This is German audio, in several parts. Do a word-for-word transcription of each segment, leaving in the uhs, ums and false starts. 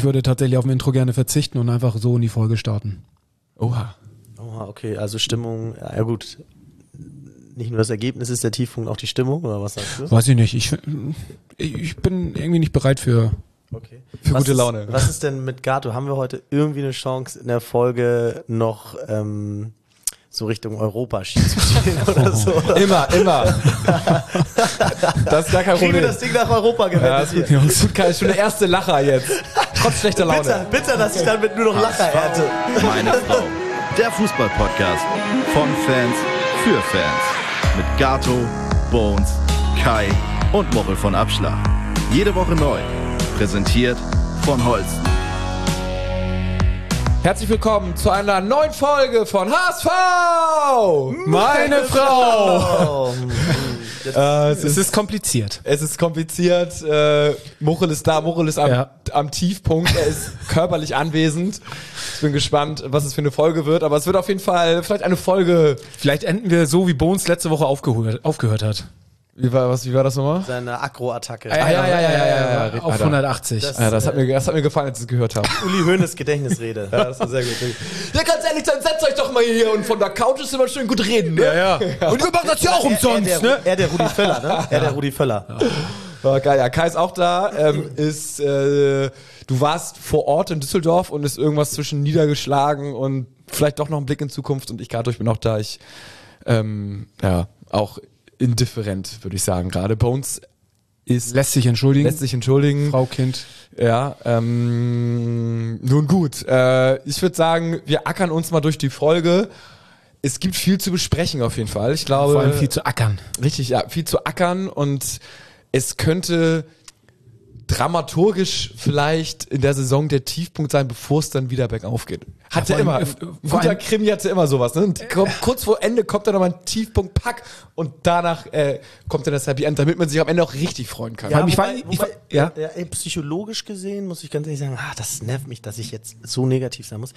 würde tatsächlich auf ein Intro gerne verzichten und einfach so in die Folge starten. Oha. Oha, okay, also Stimmung, ja gut, nicht nur das Ergebnis ist der Tiefpunkt, auch die Stimmung, oder was sagst du? Weiß ich nicht, ich, ich bin irgendwie nicht bereit für, okay. für was gute ist, Laune. Was ist denn mit Gato? Haben wir heute irgendwie eine Chance in der Folge noch ähm, so Richtung Europa-Ski zu stehen oder so? Immer, immer. Das ist gar kein Kriegen wir Problem. das Ding nach Europa gewettet Ja, hier? Jungs, gut, ist schon der erste Lacher jetzt. Trotz schlechter Laune. Bitter, bitter, dass ich dann mit nur noch Lacher ernte. Meine Frau. Der Fußball-Podcast von Fans für Fans. Mit Gato, Bones, Kai und Mochel von Abschlag. Jede Woche neu. Präsentiert von Holsten. Herzlich willkommen zu einer neuen Folge von H S V! Meine Frau! Oh, Äh, es, es ist, ist kompliziert. es ist kompliziert. Äh, Mochel ist da, Mochel ist am, Ja. am Tiefpunkt. Er ist körperlich anwesend. Ich bin gespannt, was es für eine Folge wird. Aber es wird auf jeden Fall vielleicht eine Folge. Vielleicht enden wir so, wie Bones letzte Woche aufgehört, aufgehört hat. Wie war, was, wie war das nochmal? seine Aggro-Attacke. Ah, ja, ja, ja, ja, ja, ja. Auf Alter. hundertachtzig. Das- Ja, das hat, mir, das hat mir gefallen, als ich es gehört habe. Uli Hoeneß Gedächtnisrede. Ja, das war sehr gut. Ja, ganz ehrlich, dann setzt euch doch mal hier und von der Couch ist immer schön gut reden, ne? Ja, ja. Und wir machen das ja auch umsonst, er, er, ne? der, er der Rudi Völler, ne? Er der Rudi Völler. War geil, ja, Kai ist auch da, ähm, ist, äh, du warst vor Ort in Düsseldorf und ist irgendwas zwischen niedergeschlagen und vielleicht doch noch ein Blick in Zukunft und ich gerade, ich bin auch da, ich, ähm, ja, auch indifferent, würde ich sagen, gerade. Bones ist, Lässt sich entschuldigen. lässt sich entschuldigen. Frau, Kind. Ja, ähm, nun gut. Äh, ich würde sagen, wir ackern uns mal durch die Folge. Es gibt viel zu besprechen auf jeden Fall. Ich glaube, Vor allem viel zu ackern. richtig, ja, viel zu ackern und es könnte dramaturgisch vielleicht in der Saison der Tiefpunkt sein, bevor es dann wieder bergauf geht. Hatte Ja, vor immer, allem, ein äh, vor guter allem- Krimi hatte immer sowas. Ne? Und kommt, kurz vor Ende kommt dann nochmal ein Tiefpunkt, pack, und danach äh, kommt dann das Happy End, damit man sich am Ende auch richtig freuen kann. Ja, ich wobei, weiß- ich wobei, weiß- ja. ja, ey, psychologisch gesehen muss ich ganz ehrlich sagen, ah, das nervt mich, dass ich jetzt so negativ sein muss.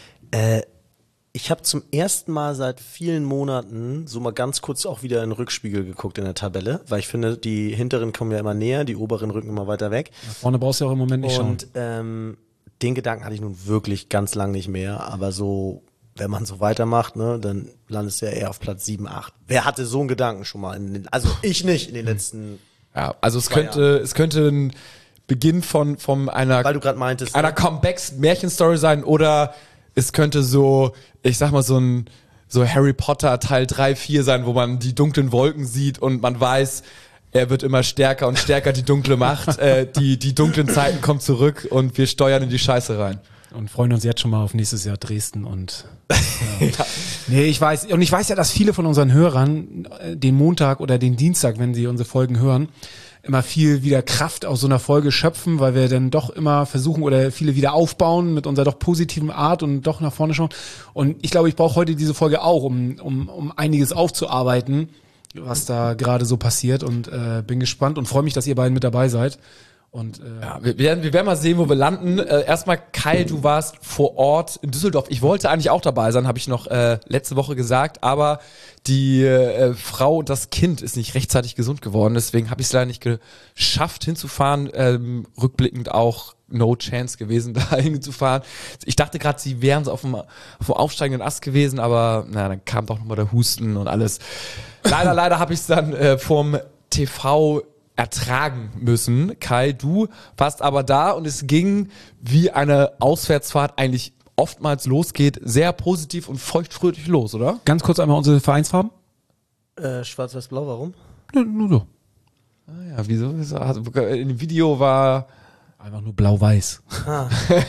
Äh, ich habe zum ersten Mal seit vielen Monaten so mal ganz kurz auch wieder in den Rückspiegel geguckt in der Tabelle, weil ich finde, die hinteren kommen ja immer näher, die oberen rücken immer weiter weg. Vorne brauchst du ja auch im Moment nicht schauen. Und ähm, den Gedanken hatte ich nun wirklich ganz lang nicht mehr, aber so, wenn man so weitermacht, ne, dann landest du ja eher auf Platz sieben, acht. Wer hatte so einen Gedanken schon mal? In den, also ich nicht in den letzten, Ja, also es Zwei könnte, es könnte ein Beginn von, von einer, weil du gerade meintest, einer Comebacks-Märchenstory sein oder es könnte so, ich sag mal, so ein so Harry Potter Teil drei, vier sein, wo man die dunklen Wolken sieht und man weiß, er wird immer stärker und stärker, die dunkle Macht, äh, die, die dunklen Zeiten kommen zurück und wir steuern in die Scheiße rein. Und freuen uns jetzt schon mal auf nächstes Jahr Dresden und ja. Nee, ich weiß, und ich weiß ja, dass viele von unseren Hörern äh, den Montag oder den Dienstag, wenn sie unsere Folgen hören, immer viel wieder Kraft aus so einer Folge schöpfen, weil wir dann doch immer versuchen oder viele wieder aufbauen mit unserer doch positiven Art und doch nach vorne schauen. Und ich glaube, ich brauche heute diese Folge auch, um, um, um einiges aufzuarbeiten, was da gerade so passiert, und äh, bin gespannt und freue mich, dass ihr beiden mit dabei seid. Und äh, Ja, wir werden, wir werden mal sehen, wo wir landen. Äh, erstmal, Kai, du warst vor Ort in Düsseldorf. Ich wollte eigentlich auch dabei sein, habe ich noch äh, letzte Woche gesagt, aber die äh, Frau und das Kind ist nicht rechtzeitig gesund geworden. Deswegen habe ich es leider nicht geschafft, hinzufahren. Ähm, rückblickend auch no chance gewesen, da hinzufahren. Ich dachte gerade, sie wären so auf dem, auf dem aufsteigenden Ast gewesen, aber na, dann kam doch nochmal der Husten und alles. Leider, leider habe ich es dann äh, vom T V ertragen müssen. Kai, du warst aber da und es ging, wie eine Auswärtsfahrt eigentlich oftmals losgeht, sehr positiv und feuchtfröhlich los, oder? ganz kurz einmal unsere Vereinsfarben. äh, schwarz-weiß-blau, warum? Nur, nur so. Ah ja, wieso? wieso? Also, in dem Video war... Einfach nur blau-weiß. Ah,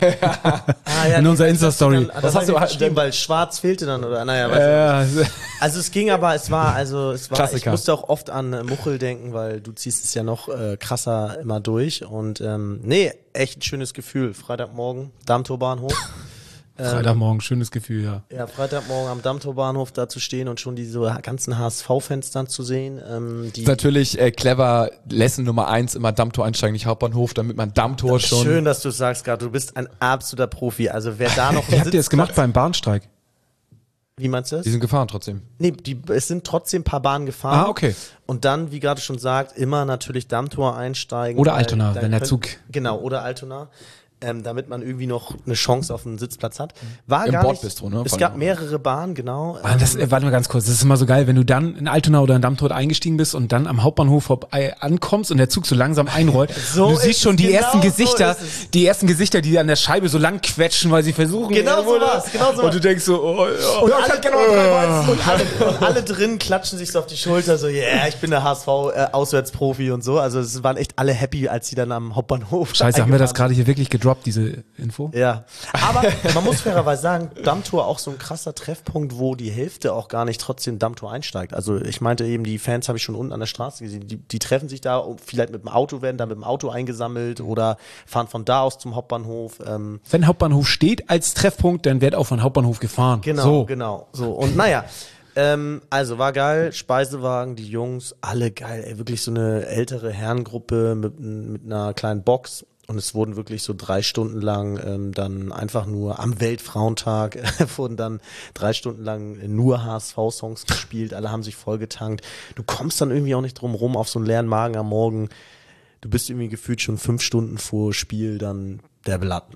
ja, In nee, unserer das Insta-Story. hast du dann- Was Das hast hast du- du geschrieben, weil schwarz fehlte dann, oder? Naja, weiß ich nicht. Äh, Also es ging aber, es war, also es war, ich Klassiker. musste auch oft an äh, Muchel denken, weil du ziehst es ja noch äh, krasser immer durch und ähm, nee, echt ein schönes Gefühl. Freitagmorgen, Dammtorbahnhof. Freitagmorgen, schönes Gefühl, ja. Ja, Freitagmorgen am Dammtorbahnhof da zu stehen und schon diese ganzen H S V-Fans dann zu sehen. Ähm, die Ist natürlich äh, clever, Lesson Nummer eins, immer Dammtor einsteigen, nicht Hauptbahnhof, damit man Dammtor schon... Schön, dass du es sagst gerade, du bist ein absoluter Profi. Also wer da noch Wie habt ihr das gemacht beim Bahnstreik? Wie meinst du das? Die sind gefahren trotzdem. Nee, die, es sind trotzdem ein paar Bahnen gefahren. Ah, okay. Und dann, wie gerade schon sagt, immer natürlich Dammtor einsteigen. Oder weil Altona, dann wenn der könnt- Zug- Genau, oder Altona. ähm, damit man irgendwie noch eine Chance auf einen Sitzplatz hat. War Im gar Bordbistro, nicht, ne? Es Von gab da. mehrere Bahnen, genau. Mann, das, äh, warte mal ganz kurz, das ist immer so geil, wenn du dann in Altona oder in Dammtor eingestiegen bist und dann am Hauptbahnhof vorbei ankommst und der Zug so langsam einrollt. So du ist siehst schon es, die genau ersten so Gesichter, ist es. die ersten Gesichter, die an der Scheibe so lang quetschen, weil sie versuchen. Genau so irgendwo- war's, genau so Und du denkst so, oh, ja, Und ja, alle, ich hab genau drei Bolzen. und, alle, und alle drin klatschen sich so auf die Schulter, so, yeah, ich bin der H S V-Auswärtsprofi und so. Also es waren echt alle happy, als sie dann am Hauptbahnhof Scheiße, haben wir das eingefahren gerade hier wirklich gedroppt, diese Info? sind. Ja, aber man muss fairerweise sagen, Dammtor auch so ein krasser Treffpunkt, wo die Hälfte auch gar nicht trotzdem Dammtor einsteigt. Also ich meinte eben, die Fans habe ich schon unten an der Straße gesehen, die, die treffen sich da, vielleicht mit dem Auto, werden da mit dem Auto eingesammelt oder fahren von da aus zum Hauptbahnhof. Ähm, Wenn Hauptbahnhof steht als Treffpunkt, dann wird auch von Hauptbahnhof gefahren. Genau, so. genau. So, und naja, ähm, also war geil, Speisewagen, die Jungs, alle geil, ey, wirklich so eine ältere Herrengruppe mit, mit einer kleinen Box. Und es wurden wirklich so drei Stunden lang ähm, dann einfach nur am Weltfrauentag äh, wurden dann drei Stunden lang nur H S V-Songs gespielt, alle haben sich vollgetankt. Du kommst dann irgendwie auch nicht drum rum auf so einen leeren Magen am Morgen. Du bist irgendwie gefühlt schon fünf Stunden vor Spiel dann der Blatten.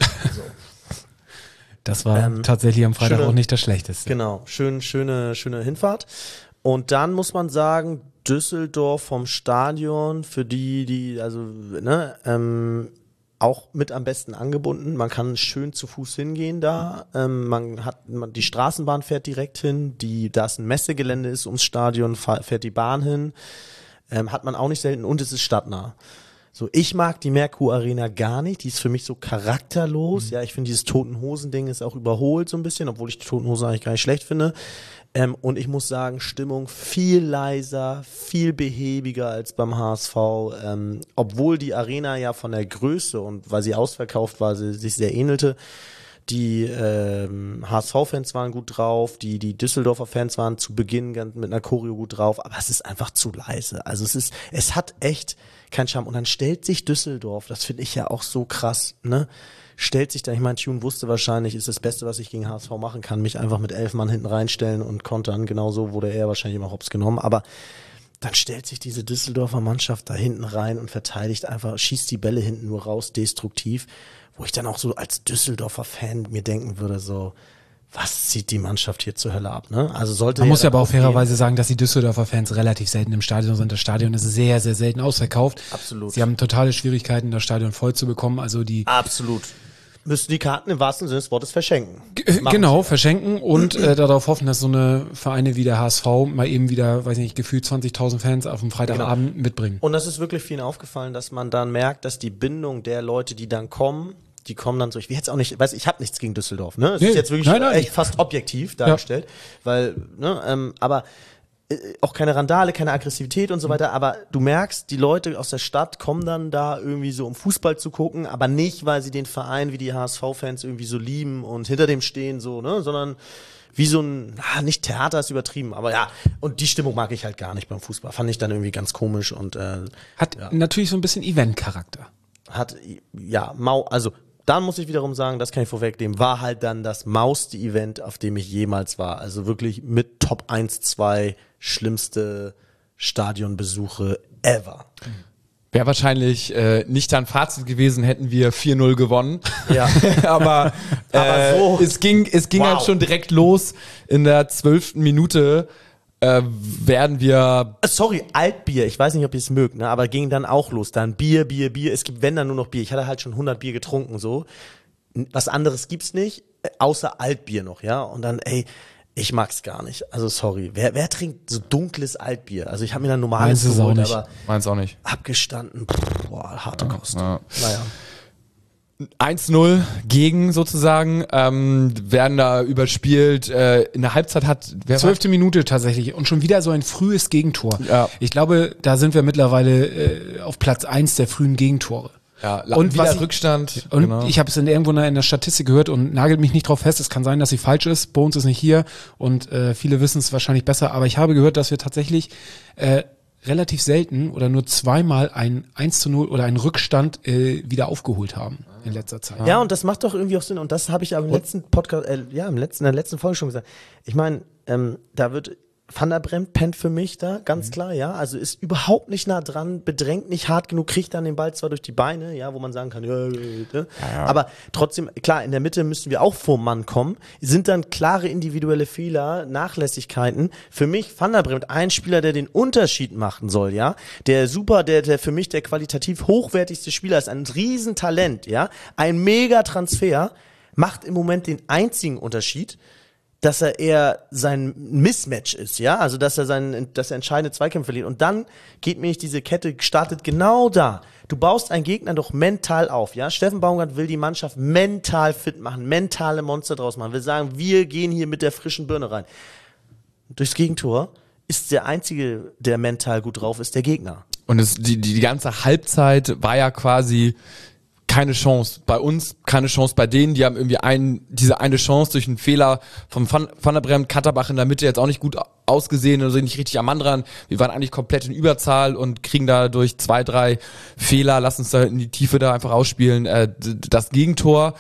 Das war Ähm, tatsächlich am Freitag schöne- auch nicht das Schlechteste. Genau, schön, schöne, schöne Hinfahrt. Und dann muss man sagen, Düsseldorf vom Stadion, für die, die, also, ne, ähm, auch mit am besten angebunden. Man kann schön zu Fuß hingehen da. Ähm, man hat, man, die Straßenbahn fährt direkt hin. Die, da es ein Messegelände ist ums Stadion, fahr, fährt die Bahn hin. Ähm, hat man auch nicht selten und es ist stadtnah. So, ich mag die Merkur Arena gar nicht. Die ist für mich so charakterlos. Ja, ich finde dieses Toten-Hosen-Ding ist auch überholt so ein bisschen, obwohl ich die Toten Hosen eigentlich gar nicht schlecht finde. Ähm, und ich muss sagen, Stimmung viel leiser, viel behäbiger als beim H S V. Ähm, obwohl die Arena ja von der Größe und weil sie ausverkauft war, sie sich sehr ähnelte. Die ähm, H S V-Fans waren gut drauf, die, die Düsseldorfer Fans waren zu Beginn ganz mit einer Choreo gut drauf, aber es ist einfach zu leise. Also es ist, es hat echt keinen Charme. Und dann stellt sich Düsseldorf, das finde ich ja auch so krass, ne? Stellt sich da, ich meine, Tune wusste wahrscheinlich, ist das Beste, was ich gegen H S V machen kann, mich einfach mit elf Mann hinten reinstellen und kontern. Genauso wurde er wahrscheinlich immer hops genommen, aber dann stellt sich diese Düsseldorfer Mannschaft da hinten rein und verteidigt einfach, schießt die Bälle hinten nur raus, destruktiv, wo ich dann auch so als Düsseldorfer Fan mir denken würde, so, was zieht die Mannschaft hier zur Hölle ab, ne? Also sollte Man muss ja aber auch darauf gehen. fairerweise sagen, dass die Düsseldorfer Fans relativ selten im Stadion sind. Das Stadion ist sehr, sehr selten ausverkauft. Absolut. Sie haben totale Schwierigkeiten, das Stadion voll zu bekommen. Also die Absolut. Müssen die Karten im wahrsten Sinne des Wortes verschenken. Äh, Machen genau, verschenken und äh, darauf hoffen, dass so eine Vereine wie der H S V mal eben wieder, weiß nicht, gefühlt zwanzigtausend Fans auf dem Freitagabend mitbringen. Und das ist wirklich vielen aufgefallen, dass man dann merkt, dass die Bindung der Leute, die dann kommen, die kommen dann so, ich will jetzt auch nicht, weiß ich habe nichts gegen Düsseldorf, ne? Es Nee, ist jetzt wirklich nein, nein. echt fast objektiv dargestellt, weil, ne, ähm, aber äh, auch keine Randale, keine Aggressivität und so weiter, aber du merkst, die Leute aus der Stadt kommen dann da irgendwie so, um Fußball zu gucken, aber nicht, weil sie den Verein wie die H S V-Fans irgendwie so lieben und hinter dem stehen, so, ne, sondern wie so ein, ah, nicht Theater ist übertrieben, aber ja, und die Stimmung mag ich halt gar nicht beim Fußball, fand ich dann irgendwie ganz komisch und äh, Hat natürlich so ein bisschen Event-Charakter. hat, ja, Mau, also dann muss ich wiederum sagen, das kann ich vorwegnehmen, war halt dann das mauste Event, auf dem ich jemals war. Also wirklich mit Top eins, zwei schlimmste Stadionbesuche ever. Wäre wahrscheinlich äh, nicht dein Fazit gewesen, hätten wir vier null gewonnen. Ja. aber äh, Aber so- es ging, es ging Wow. halt schon direkt los. In der zwölften Minute äh, werden wir Sorry, Altbier, ich weiß nicht, ob ihr es mögt, ne, aber ging dann auch los. Dann Bier, Bier, Bier. Es gibt, wenn dann nur noch Bier. Ich hatte halt schon hundert Bier getrunken, so. Was anderes gibt's nicht, äh, außer Altbier noch, ja. Und dann, ey, ich mag's gar nicht. Also sorry. Wer, wer trinkt so dunkles Altbier? Also ich habe mir dann normales Meins ist auch geholt, nicht. aber meins auch nicht. abgestanden. Pff, boah, harte Kost. Ja. Naja. eins null gegen sozusagen, ähm, werden da überspielt. Äh, in der Halbzeit hat wer war- Zwölfte Minute tatsächlich und schon wieder so ein frühes Gegentor. Ja. Ich glaube, da sind wir mittlerweile äh, auf Platz eins der frühen Gegentore. ja, und und wieder was ich- Rückstand. Und genau. ich habe es in irgendwo in der Statistik gehört und nagelt mich nicht drauf fest. Es kann sein, dass sie falsch ist. Bones ist nicht hier und äh, viele wissen es wahrscheinlich besser. Aber ich habe gehört, dass wir tatsächlich äh, relativ selten oder nur zweimal ein eins zu null oder einen Rückstand äh, wieder aufgeholt haben in letzter Zeit. Ja, und das macht doch irgendwie auch Sinn. Und das habe ich aber im letzten Podcast, äh, ja, im letzten, in der letzten Folge schon gesagt. Ich meine, ähm, da wird Van der Bremt pennt für mich da, ganz mhm. klar, ja. Also ist überhaupt nicht nah dran, bedrängt nicht hart genug, kriegt dann den Ball zwar durch die Beine, ja, wo man sagen kann, ja, ja, ja. Ja. Aber trotzdem, klar, in der Mitte müssen wir auch vor Mann kommen. Sind dann klare individuelle Fehler, Nachlässigkeiten. Für mich Van der Bremt ein Spieler, der den Unterschied machen soll, ja. Der super, der, der für mich der qualitativ hochwertigste Spieler ist, ein Riesentalent, ja. Ein Mega-Transfer, macht im Moment den einzigen Unterschied, dass er eher sein Mismatch ist, ja, also dass er seinen, dass er entscheidende Zweikämpfe verliert. Und dann geht mir nicht diese Kette, startet genau da. Du baust einen Gegner doch mental auf, ja. Steffen Baumgart will die Mannschaft mental fit machen, mentale Monster draus machen, will sagen, wir gehen hier mit der frischen Birne rein. Durchs Gegentor ist der Einzige, der mental gut drauf ist, der Gegner. Und es, die, die, die ganze Halbzeit war ja quasi keine Chance. Bei uns keine Chance, bei denen, die haben irgendwie einen, diese eine Chance durch einen Fehler vom Van, Van der Bremt, Katterbach in der Mitte jetzt auch nicht gut ausgesehen oder sind nicht richtig am Mann dran. Wir waren eigentlich komplett in Überzahl und kriegen da durch zwei, drei Fehler, lass uns da in die Tiefe da einfach ausspielen. Äh, das Gegentor,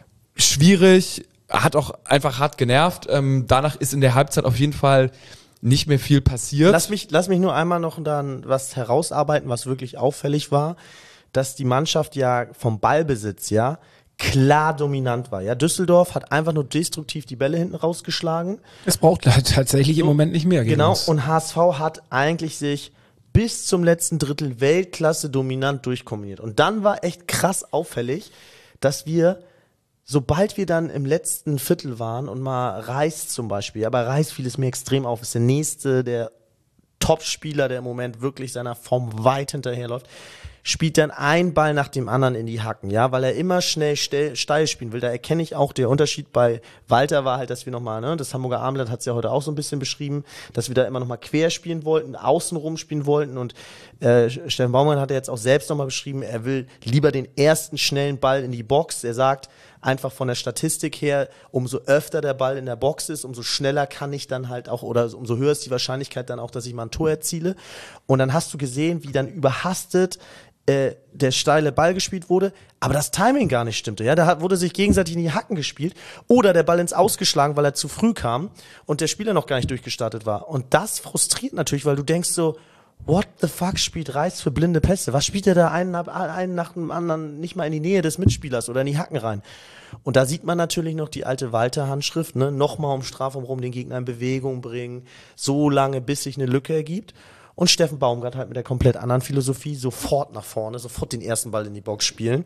schwierig, hat auch einfach hart genervt. Ähm, danach ist in der Halbzeit auf jeden Fall nicht mehr viel passiert. Lass mich, lass mich nur einmal noch dann was herausarbeiten, was wirklich auffällig war, dass die Mannschaft ja vom Ballbesitz, ja, klar dominant war. Ja, Düsseldorf hat einfach nur destruktiv die Bälle hinten rausgeschlagen. Es braucht halt tatsächlich so, im Moment nicht mehr. Genau, uns. Und H S V hat eigentlich sich bis zum letzten Drittel Weltklasse dominant durchkombiniert. Und dann war echt krass auffällig, dass wir, sobald wir dann im letzten Viertel waren und mal Reis zum Beispiel, ja, bei Reis fiel es mir extrem auf, ist der nächste, der Top-Spieler, der im Moment wirklich seiner Form weit hinterherläuft, spielt dann ein Ball nach dem anderen in die Hacken, ja, weil er immer schnell steil, steil spielen will. Da erkenne ich auch, der Unterschied bei Walter war halt, dass wir nochmal, ne, das Hamburger Abendblatt hat es ja heute auch so ein bisschen beschrieben, dass wir da immer nochmal quer spielen wollten, außenrum spielen wollten und äh, Steffen Baumann hat ja jetzt auch selbst nochmal beschrieben, er will lieber den ersten schnellen Ball in die Box. Er sagt einfach von der Statistik her, umso öfter der Ball in der Box ist, umso schneller kann ich dann halt auch, oder umso höher ist die Wahrscheinlichkeit dann auch, dass ich mal ein Tor erziele. Und dann hast du gesehen, wie dann überhastet Äh, der steile Ball gespielt wurde, aber das Timing gar nicht stimmte. Ja, da hat, wurde sich gegenseitig in die Hacken gespielt oder der Ball ins Ausgeschlagen, weil er zu früh kam und der Spieler noch gar nicht durchgestartet war. Und das frustriert natürlich, weil du denkst so, what the fuck spielt Reis für blinde Pässe? Was spielt er da einen, einen nach dem anderen nicht mal in die Nähe des Mitspielers oder in die Hacken rein? Und da sieht man natürlich noch die alte Walter-Handschrift, ne? Nochmal um Strafraum rum den Gegner in Bewegung bringen, so lange, bis sich eine Lücke ergibt. Und Steffen Baumgart halt mit der komplett anderen Philosophie sofort nach vorne, sofort den ersten Ball in die Box spielen.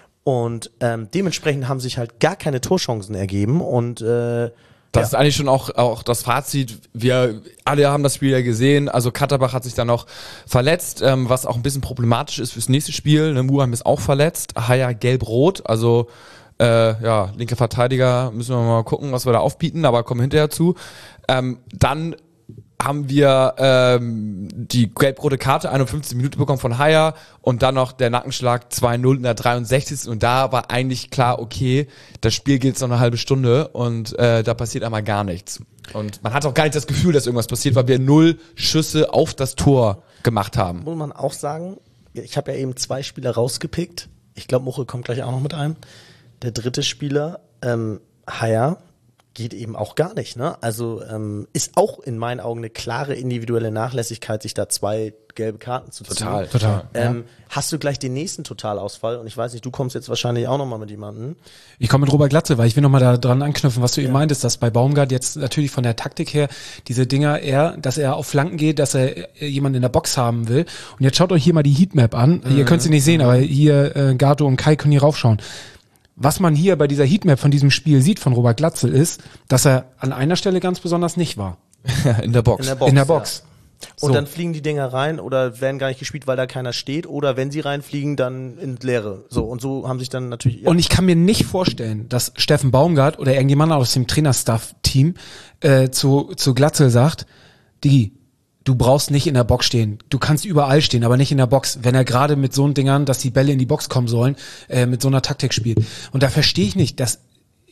Und ähm, dementsprechend haben sich halt gar keine Torchancen ergeben. Und äh, das ja. ist eigentlich schon auch, auch das Fazit. Wir alle haben das Spiel ja gesehen. Also Katterbach hat sich dann noch verletzt, ähm, was auch ein bisschen problematisch ist fürs nächste Spiel. Ne, Muheim ist auch verletzt. Haya gelb-rot. Also äh, ja, linke Verteidiger, müssen wir mal gucken, was wir da aufbieten, aber kommen hinterher zu. Ähm, dann haben wir ähm, die gelb-rote Karte einundfünfzig Minuten bekommen von Haya und dann noch der Nackenschlag zwei null in der dreiundsechzigsten Und da war eigentlich klar, okay, das Spiel geht jetzt noch eine halbe Stunde und äh, da passiert einmal gar nichts. Und man hat auch gar nicht das Gefühl, dass irgendwas passiert, weil wir null Schüsse auf das Tor gemacht haben. Muss man auch sagen, ich habe ja eben zwei Spieler rausgepickt. Ich glaube, Muche kommt gleich auch noch mit ein. Der dritte Spieler, ähm, Haya, geht eben auch gar nicht, ne? Also ähm, ist auch in meinen Augen eine klare individuelle Nachlässigkeit, sich da zwei gelbe Karten zu ziehen. Total, total. Ähm, ja. Hast du gleich den nächsten Totalausfall? Und ich weiß nicht, du kommst jetzt wahrscheinlich auch nochmal mit jemandem. Ich komme mit Robert Glatzel, weil ich will nochmal da dran anknüpfen, was du ja. eben meintest, dass bei Baumgart jetzt natürlich von der Taktik her diese Dinger eher, dass er auf Flanken geht, dass er jemanden in der Box haben will. Und jetzt schaut euch hier mal die Heatmap an. Mhm. Ihr könnt sie nicht sehen, aber hier äh, Gato und Kai können hier raufschauen. Was man hier bei dieser Heatmap von diesem Spiel sieht von Robert Glatzel ist, dass er an einer Stelle ganz besonders nicht war. In der Box. In der Box. In der Box. Ja. Und so. Dann fliegen die Dinger rein oder werden gar nicht gespielt, weil da keiner steht. Oder wenn sie reinfliegen, dann in Leere. So, und so haben sich dann natürlich... Ja. Und ich kann mir nicht vorstellen, dass Steffen Baumgart oder irgendjemand aus dem Trainerstaff-Team äh, zu, zu Glatzel sagt, Digi, du brauchst nicht in der Box stehen. Du kannst überall stehen, aber nicht in der Box. Wenn er gerade mit so Dingern, dass die Bälle in die Box kommen sollen, äh, mit so einer Taktik spielt. Und da verstehe ich nicht, dass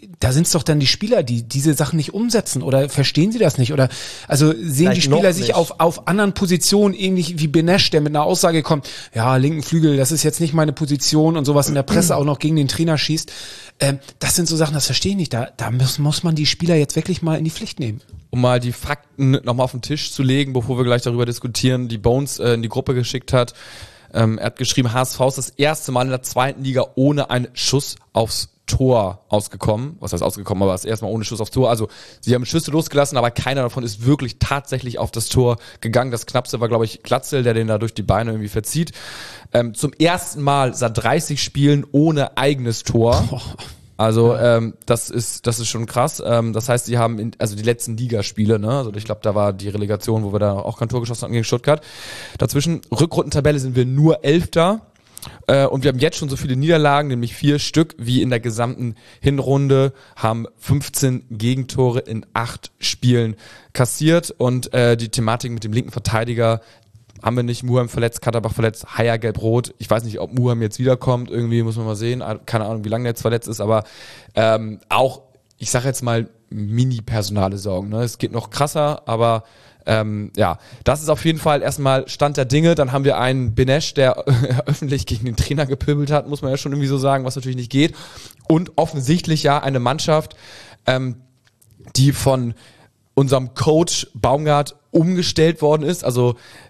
da sind es doch dann die Spieler, die diese Sachen nicht umsetzen oder verstehen sie das nicht oder also sehen Vielleicht die Spieler sich auf auf anderen Positionen, ähnlich wie Benesch, der mit einer Aussage kommt, ja, linken Flügel, das ist jetzt nicht meine Position und sowas in der Presse auch noch gegen den Trainer schießt. Ähm, das sind so Sachen, das verstehe ich nicht. Da, da muss, muss man die Spieler jetzt wirklich mal in die Pflicht nehmen. Um mal die Fakten nochmal auf den Tisch zu legen, bevor wir gleich darüber diskutieren, die Bones äh, in die Gruppe geschickt hat. Ähm, er hat geschrieben, H S V ist das erste Mal in der zweiten Liga ohne einen Schuss aufs Tor ausgekommen. Was heißt ausgekommen, aber das erste Mal ohne Schuss aufs Tor. Also sie haben Schüsse losgelassen, aber keiner davon ist wirklich tatsächlich auf das Tor gegangen. Das Knappste war, glaube ich, Glatzel, der den da durch die Beine irgendwie verzieht. Ähm, zum ersten Mal seit dreißig Spielen ohne eigenes Tor. Oh. Also ähm, das ist das ist schon krass. Ähm, das heißt, sie haben in, also die letzten Ligaspiele, ne? Also ich glaube, da war die Relegation, wo wir da auch kein Tor geschossen haben gegen Stuttgart. Dazwischen Rückrundentabelle sind wir nur Elfter. Äh, und wir haben jetzt schon so viele Niederlagen, nämlich vier Stück, wie in der gesamten Hinrunde, haben fünfzehn Gegentore in acht Spielen kassiert. Und äh, die Thematik mit dem linken Verteidiger haben wir nicht. Muheim verletzt, Katterbach verletzt, Haier gelb-rot. Ich weiß nicht, ob Muheim jetzt wiederkommt. Irgendwie muss man mal sehen. Keine Ahnung, wie lange der jetzt verletzt ist. Aber ähm, auch, ich sage jetzt mal, mini-personale Sorgen. Ne? Es geht noch krasser, aber Ähm, ja, das ist auf jeden Fall erstmal Stand der Dinge. Dann haben wir einen Benesch, der öffentlich gegen den Trainer gepöbelt hat, muss man ja schon irgendwie so sagen, was natürlich nicht geht. Und offensichtlich ja eine Mannschaft, ähm, die von unserem Coach Baumgart umgestellt worden ist. Also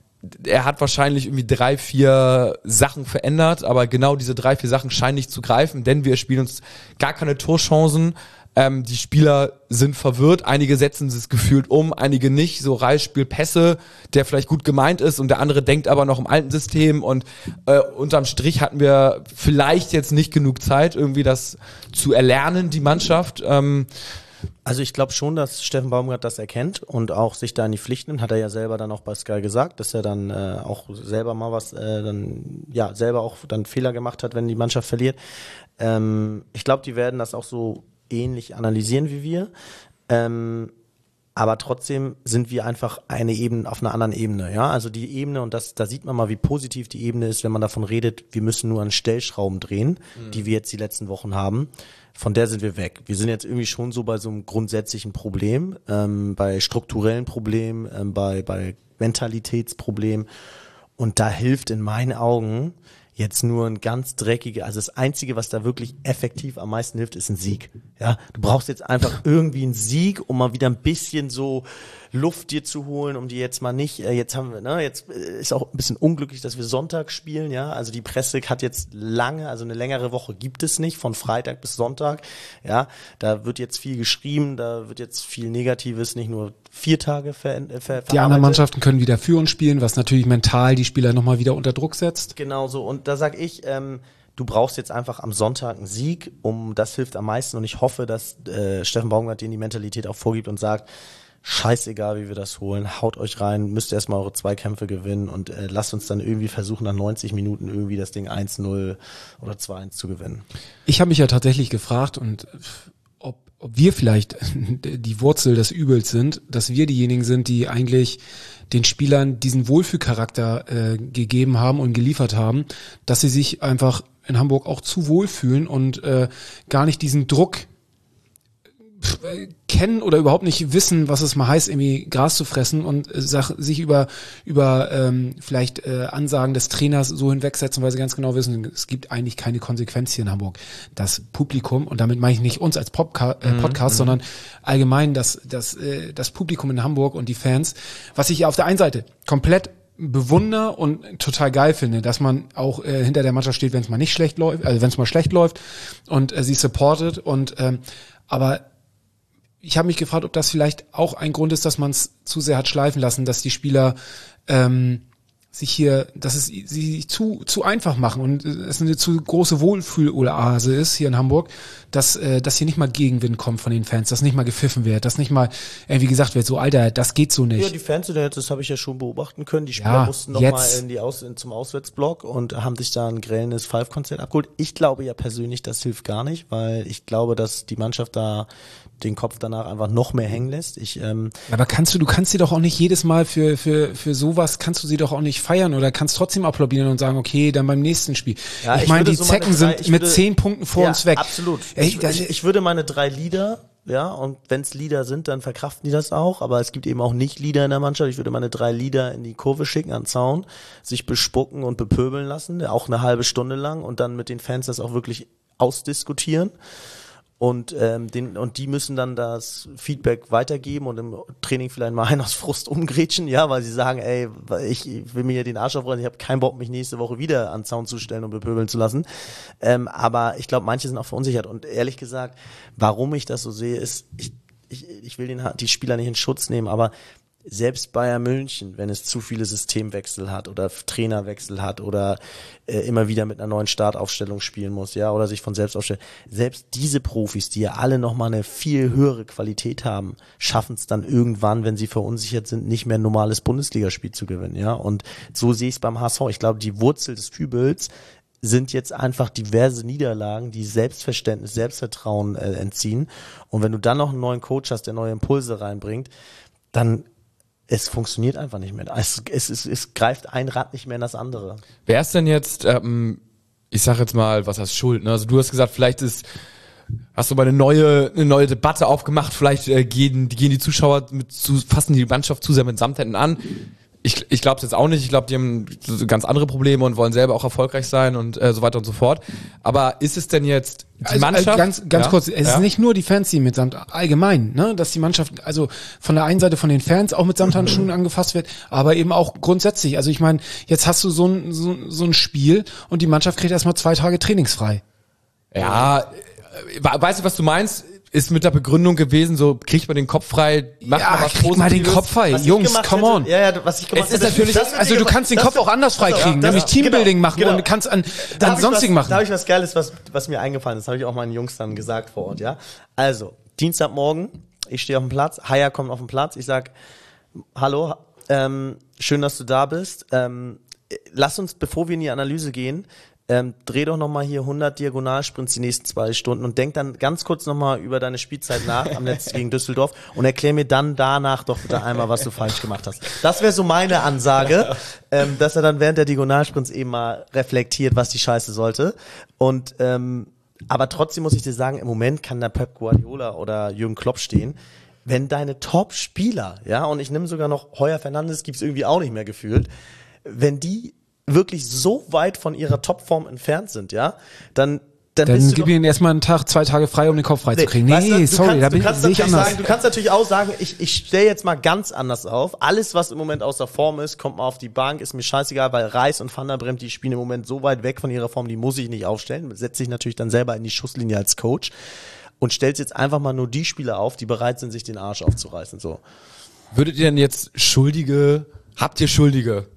er hat wahrscheinlich irgendwie drei, vier Sachen verändert, aber genau diese drei, vier Sachen scheinen nicht zu greifen, denn wir spielen uns gar keine Torchancen. Ähm, die Spieler sind verwirrt, einige setzen es gefühlt um, einige nicht. So Reis spielt Pässe, der vielleicht gut gemeint ist und der andere denkt aber noch im alten System und äh, unterm Strich hatten wir vielleicht jetzt nicht genug Zeit, irgendwie das zu erlernen, die Mannschaft. Ähm, Also ich glaube schon, dass Steffen Baumgart das erkennt und auch sich da in die Pflicht nimmt, hat er ja selber dann auch bei Sky gesagt, dass er dann äh, auch selber mal was, äh, dann ja selber auch dann Fehler gemacht hat, wenn die Mannschaft verliert. Ähm, ich glaube, die werden das auch so ähnlich analysieren wie wir. Ähm, aber trotzdem sind wir einfach eine Ebene auf einer anderen Ebene, ja. Also die Ebene, und das, da sieht man mal, wie positiv die Ebene ist, wenn man davon redet, wir müssen nur an Stellschrauben drehen, mhm. die wir jetzt die letzten Wochen haben. Von der sind wir weg. Wir sind jetzt irgendwie schon so bei so einem grundsätzlichen Problem, ähm, bei strukturellen Problemen, ähm, bei, bei Mentalitätsproblemen. Und da hilft in meinen Augen jetzt nur ein ganz dreckiger, also das Einzige, was da wirklich effektiv am meisten hilft, ist ein Sieg. Ja, du brauchst jetzt einfach irgendwie einen Sieg, um mal wieder ein bisschen so Luft dir zu holen, um die jetzt mal nicht, äh, jetzt haben wir, ne, jetzt ist auch ein bisschen unglücklich, dass wir Sonntag spielen, ja, also die Presse hat jetzt lange, also eine längere Woche gibt es nicht, von Freitag bis Sonntag, ja, da wird jetzt viel geschrieben, da wird jetzt viel Negatives, nicht nur vier Tage ver, ver, verarbeitet. Die anderen Mannschaften können wieder für uns spielen, was natürlich mental die Spieler nochmal wieder unter Druck setzt. Genau so, und da sag ich, ähm, du brauchst jetzt einfach am Sonntag einen Sieg, um das hilft am meisten, und ich hoffe, dass äh, Steffen Baumgart denen die Mentalität auch vorgibt und sagt, scheißegal, wie wir das holen, haut euch rein, müsst erstmal eure Zweikämpfe gewinnen und äh, lasst uns dann irgendwie versuchen, nach neunzig Minuten irgendwie das Ding eins null oder zwei eins zu gewinnen. Ich habe mich ja tatsächlich gefragt, und ob, ob wir vielleicht die Wurzel des Übels sind, dass wir diejenigen sind, die eigentlich den Spielern diesen Wohlfühlcharakter äh, gegeben haben und geliefert haben, dass sie sich einfach in Hamburg auch zu wohl fühlen und äh, gar nicht diesen Druck kennen oder überhaupt nicht wissen, was es mal heißt, irgendwie Gras zu fressen und äh, sich über über ähm, vielleicht äh, Ansagen des Trainers so hinwegsetzen, weil sie ganz genau wissen, es gibt eigentlich keine Konsequenz hier in Hamburg. Das Publikum, und damit meine ich nicht uns als Popca- äh, Podcast, mhm. sondern allgemein das das äh, das Publikum in Hamburg und die Fans, was ich auf der einen Seite komplett bewundere und total geil finde, dass man auch äh, hinter der Mannschaft steht, wenn es mal nicht schlecht läuft, also wenn es mal schlecht läuft und äh, sie supportet, und ähm, aber ich habe mich gefragt, ob das vielleicht auch ein Grund ist, dass man es zu sehr hat schleifen lassen, dass die Spieler ähm, sich hier, dass es sie sich zu zu einfach machen und es eine zu große Wohlfühl-Oase ist hier in Hamburg, dass äh, dass hier nicht mal Gegenwind kommt von den Fans, dass nicht mal gepfiffen wird, dass nicht mal irgendwie gesagt wird, so Alter, das geht so nicht. Ja, die Fans sind jetzt, das habe ich ja schon beobachten können, die Spieler ja, mussten nochmal in die Aus, in, zum Auswärtsblock und haben sich da ein grellendes Five-Konzert abgeholt. Ich glaube ja persönlich, das hilft gar nicht, weil ich glaube, dass die Mannschaft da den Kopf danach einfach noch mehr hängen lässt. Ich, ähm, aber kannst du, du kannst sie doch auch nicht jedes Mal für für für sowas, kannst du sie doch auch nicht feiern oder kannst trotzdem applaudieren und sagen, okay, dann beim nächsten Spiel. Ja, ich, ich meine, würde die so meine Zecken drei- ich sind mit würde- zehn Punkten vor ja, uns weg. Absolut. Ey, ich, das- ich, ich würde meine drei Leader, ja, und wenn es Leader sind, dann verkraften die das auch, aber es gibt eben auch nicht Leader in der Mannschaft. Ich würde meine drei Leader in die Kurve schicken, an den Zaun, sich bespucken und bepöbeln lassen, auch eine halbe Stunde lang und dann mit den Fans das auch wirklich ausdiskutieren. Und ähm, den und die müssen dann das Feedback weitergeben und im Training vielleicht mal einen aus Frust umgrätschen, ja, weil sie sagen, ey, ich, ich will mir hier den Arsch aufreißen, ich habe keinen Bock, mich nächste Woche wieder an den Zaun zu stellen und bepöbeln zu lassen. Ähm, aber ich glaube, manche sind auch verunsichert. Und ehrlich gesagt, warum ich das so sehe, ist, ich, ich, ich will den, die Spieler nicht in Schutz nehmen, aber selbst Bayern München, wenn es zu viele Systemwechsel hat oder Trainerwechsel hat oder äh, immer wieder mit einer neuen Startaufstellung spielen muss, ja, oder sich von selbst aufstellen, selbst diese Profis, die ja alle nochmal eine viel höhere Qualität haben, schaffen es dann irgendwann, wenn sie verunsichert sind, nicht mehr ein normales Bundesligaspiel zu gewinnen, ja, und so sehe ich es beim H S V. Ich glaube, die Wurzel des Übels sind jetzt einfach diverse Niederlagen, die Selbstverständnis, Selbstvertrauen äh, entziehen, und wenn du dann noch einen neuen Coach hast, der neue Impulse reinbringt, dann es funktioniert einfach nicht mehr. Es, es, es, es greift ein Rad nicht mehr in das andere. Wer ist denn jetzt, ähm, ich sag jetzt mal, was heißt Schuld? Ne? Also du hast gesagt, vielleicht ist, hast du mal eine neue, eine neue Debatte aufgemacht, vielleicht äh, gehen, gehen die Zuschauer mit zu, fassen die Mannschaft zu sehr mit Samthänden an. Ich, ich glaube es jetzt auch nicht. Ich glaube, die haben so ganz andere Probleme und wollen selber auch erfolgreich sein und äh, so weiter und so fort. Aber ist es denn jetzt die Also, Mannschaft? Also ganz, ganz ja? kurz, es ja? ist nicht nur die Fans, die mit Samt, allgemein, ne, dass die Mannschaft, also von der einen Seite von den Fans auch mit Samthandschuhen angefasst wird, aber eben auch grundsätzlich. Also ich meine, jetzt hast du so ein, so, so ein Spiel und die Mannschaft kriegt erstmal zwei Tage trainingsfrei. Ja, äh, weißt du, was du meinst? Ist mit der Begründung gewesen, so kriegt man den Kopf frei, macht Ja, man was kriegt mal den Positives. Kopf frei. Was ich Jungs, gemacht come hätte- on. Ja, ja, was ich gemacht Es ist hätte, natürlich- das hätte Also ich du gemacht- kannst den das Kopf wär- auch anders pass auf, freikriegen, das- nämlich Teambuilding genau, machen genau. und du kannst an, Da an hab ich sonstigen was, machen. Da habe ich was Geiles, was, was mir eingefallen ist. Das habe ich auch meinen Jungs dann gesagt vor Ort, ja. Also, Dienstagmorgen, ich stehe auf dem Platz, Haya kommt auf den Platz, ich sag, hallo, ähm, schön, dass du da bist. Ähm, lass uns, bevor wir in die Analyse gehen, ähm, dreh doch nochmal hier hundert Diagonalsprints die nächsten zwei Stunden und denk dann ganz kurz nochmal über deine Spielzeit nach am Netz gegen Düsseldorf und erklär mir dann danach doch bitte einmal, was du falsch gemacht hast. Das wäre so meine Ansage, ähm, dass er dann während der Diagonalsprints eben mal reflektiert, was die Scheiße sollte. Und ähm, aber trotzdem muss ich dir sagen, im Moment kann da Pep Guardiola oder Jürgen Klopp stehen. Wenn deine Top-Spieler, ja, und ich nehme sogar noch Heuer Fernandes, gibt's irgendwie auch nicht mehr gefühlt, wenn die wirklich so weit von ihrer Topform entfernt sind, ja, dann dann, Dann bist du gib doch, ihnen erstmal einen Tag, zwei Tage frei, um den Kopf frei zu kriegen. Nee, weißt du, du sorry, kannst, da bin du kannst sehe ich natürlich anders. sagen, du kannst natürlich auch sagen, ich, ich stelle jetzt mal ganz anders auf. Alles, was im Moment außer Form ist, kommt mal auf die Bank, ist mir scheißegal, weil Reis und Van der Bremt, die spielen im Moment so weit weg von ihrer Form, die muss ich nicht aufstellen. Setze ich natürlich dann selber in die Schusslinie als Coach und stellst jetzt einfach mal nur die Spieler auf, die bereit sind, sich den Arsch aufzureißen. So. Würdet ihr denn jetzt Schuldige, habt ihr Schuldige?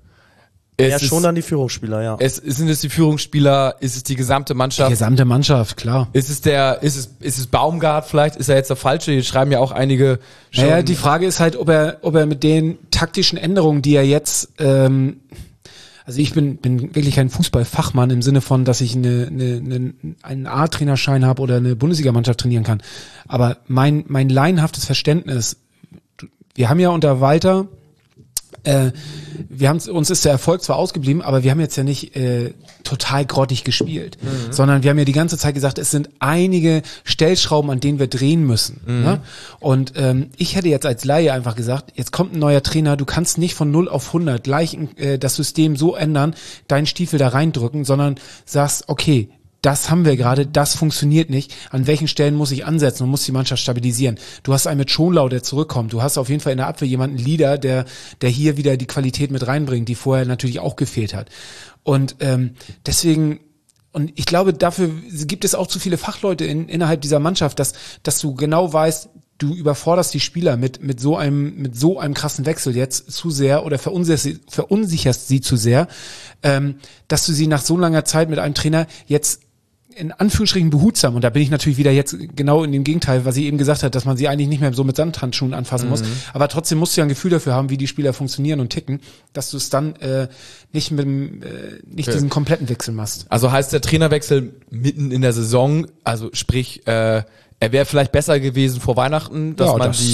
Es Ja, ist, schon dann die Führungsspieler, ja. es, sind es die Führungsspieler, ist es die gesamte Die Mannschaft? gesamte Mannschaft, klar. Ist es der, ist es, ist es Baumgart vielleicht? Ist er jetzt der Falsche? Hier schreiben ja auch einige schon. Naja, die Frage ist halt, ob er, ob er mit den taktischen Änderungen, die er jetzt, ähm, also ich bin, bin wirklich kein Fußballfachmann im Sinne von, dass ich eine, eine, eine, einen A-Trainerschein habe oder eine Bundesligamannschaft trainieren kann. Aber mein, mein laienhaftes Verständnis, wir haben ja unter Walter, äh, wir haben uns ist der Erfolg zwar ausgeblieben, aber wir haben jetzt ja nicht äh, total grottig gespielt, mhm. sondern wir haben ja die ganze Zeit gesagt, es sind einige Stellschrauben, an denen wir drehen müssen. Mhm. Ne? Und ähm, ich hätte jetzt als Laie einfach gesagt, jetzt kommt ein neuer Trainer, du kannst nicht von null auf hundert gleich äh, das System so ändern, deinen Stiefel da reindrücken, sondern sagst, okay, das haben wir gerade, das funktioniert nicht. An welchen Stellen muss ich ansetzen und muss die Mannschaft stabilisieren? Du hast einen mit Schonlau, der zurückkommt. Du hast auf jeden Fall in der Abwehr jemanden Leader, der der hier wieder die Qualität mit reinbringt, die vorher natürlich auch gefehlt hat. Und ähm, deswegen, und ich glaube, dafür gibt es auch zu viele Fachleute in, innerhalb dieser Mannschaft, dass dass du genau weißt, du überforderst die Spieler mit mit so einem mit so einem krassen Wechsel jetzt zu sehr oder verunsicherst, verunsicherst sie zu sehr, ähm, dass du sie nach so langer Zeit mit einem Trainer jetzt in Anführungsstrichen behutsam, und da bin ich natürlich wieder jetzt genau in dem Gegenteil, was sie eben gesagt hat, dass man sie eigentlich nicht mehr so mit Samthandschuhen anfassen mhm. muss, aber trotzdem musst du ja ein Gefühl dafür haben, wie die Spieler funktionieren und ticken, dass du es dann äh, nicht mit dem, äh, nicht okay. diesen kompletten Wechsel machst. Also heißt der Trainerwechsel mitten in der Saison, also sprich, äh, er wäre vielleicht besser gewesen vor Weihnachten, dass Ja, man das- die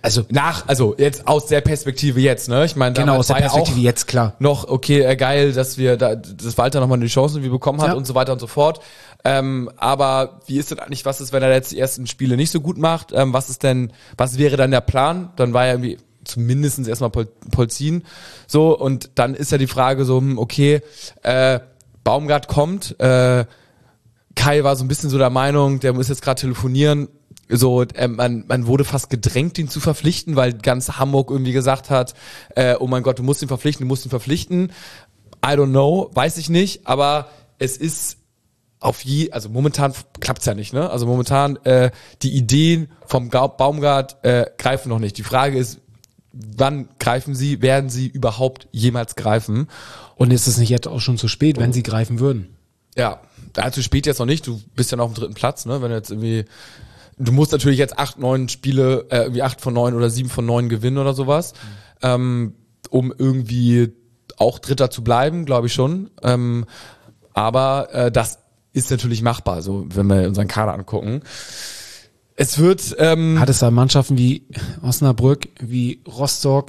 Also nach, also jetzt aus der Perspektive jetzt, ne? Ich meine, genau, aus der war ja Perspektive auch jetzt, klar. noch, okay, äh, geil, dass wir da, dass Walter nochmal eine Chance irgendwie bekommen hat Ja. und so weiter und so fort. Ähm, aber wie ist denn eigentlich, was ist, wenn er jetzt die ersten Spiele nicht so gut macht? Ähm, was ist denn, was wäre dann der Plan? Dann war ja irgendwie zumindest erstmal Pol- Polzin, so, und dann ist ja die Frage so, hm, okay, äh, Baumgart kommt, äh, Kai war so ein bisschen so der Meinung, der muss jetzt gerade telefonieren, so, äh, man, man wurde fast gedrängt, ihn zu verpflichten, weil ganz Hamburg irgendwie gesagt hat, äh, oh mein Gott, du musst ihn verpflichten, du musst ihn verpflichten. I don't know, weiß ich nicht, aber es ist auf je, also momentan klappt's ja nicht, ne? Also momentan äh, die Ideen vom Ga- Baumgart äh, greifen noch nicht. Die Frage ist, wann greifen sie, werden sie überhaupt jemals greifen? Und ist es nicht jetzt auch schon zu spät, wenn sie greifen würden? Ja, allzu spät jetzt noch nicht, du bist ja noch auf dem dritten Platz, ne? Wenn du jetzt irgendwie, du musst natürlich jetzt acht, neun Spiele, äh, irgendwie acht von neun oder sieben von neun gewinnen oder sowas, mhm. ähm, um irgendwie auch Dritter zu bleiben, glaube ich schon. Ähm, aber äh, das ist natürlich machbar, so wenn wir unseren Kader angucken. Es wird ähm, Hat es da Mannschaften wie Osnabrück, wie Rostock,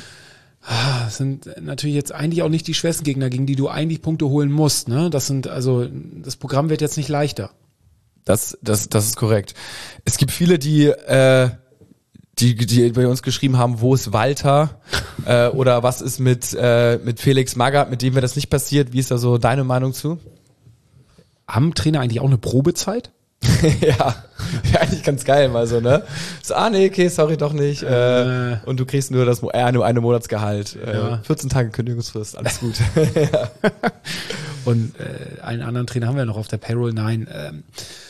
ah, sind natürlich jetzt eigentlich auch nicht die schwersten Gegner, gegen die du eigentlich Punkte holen musst, ne? Das sind also, das Programm wird jetzt nicht leichter. Das, das, das ist korrekt. Es gibt viele, die, äh, die, die bei uns geschrieben haben, wo ist Walter? äh, oder was ist mit, äh, mit Felix Magath, mit dem wäre das nicht passiert? Wie ist da so deine Meinung zu? Haben Trainer eigentlich auch eine Probezeit? ja, ja, eigentlich ganz geil mal so, ne? So, ah nee, okay, sorry, doch nicht. Äh, Äh. und du kriegst nur das Mo- äh, nur eine Monatsgehalt. Äh, Ja. vierzehn Tage Kündigungsfrist, alles gut. ja. Und äh, einen anderen Trainer haben wir noch auf der Payroll. Nein, ähm,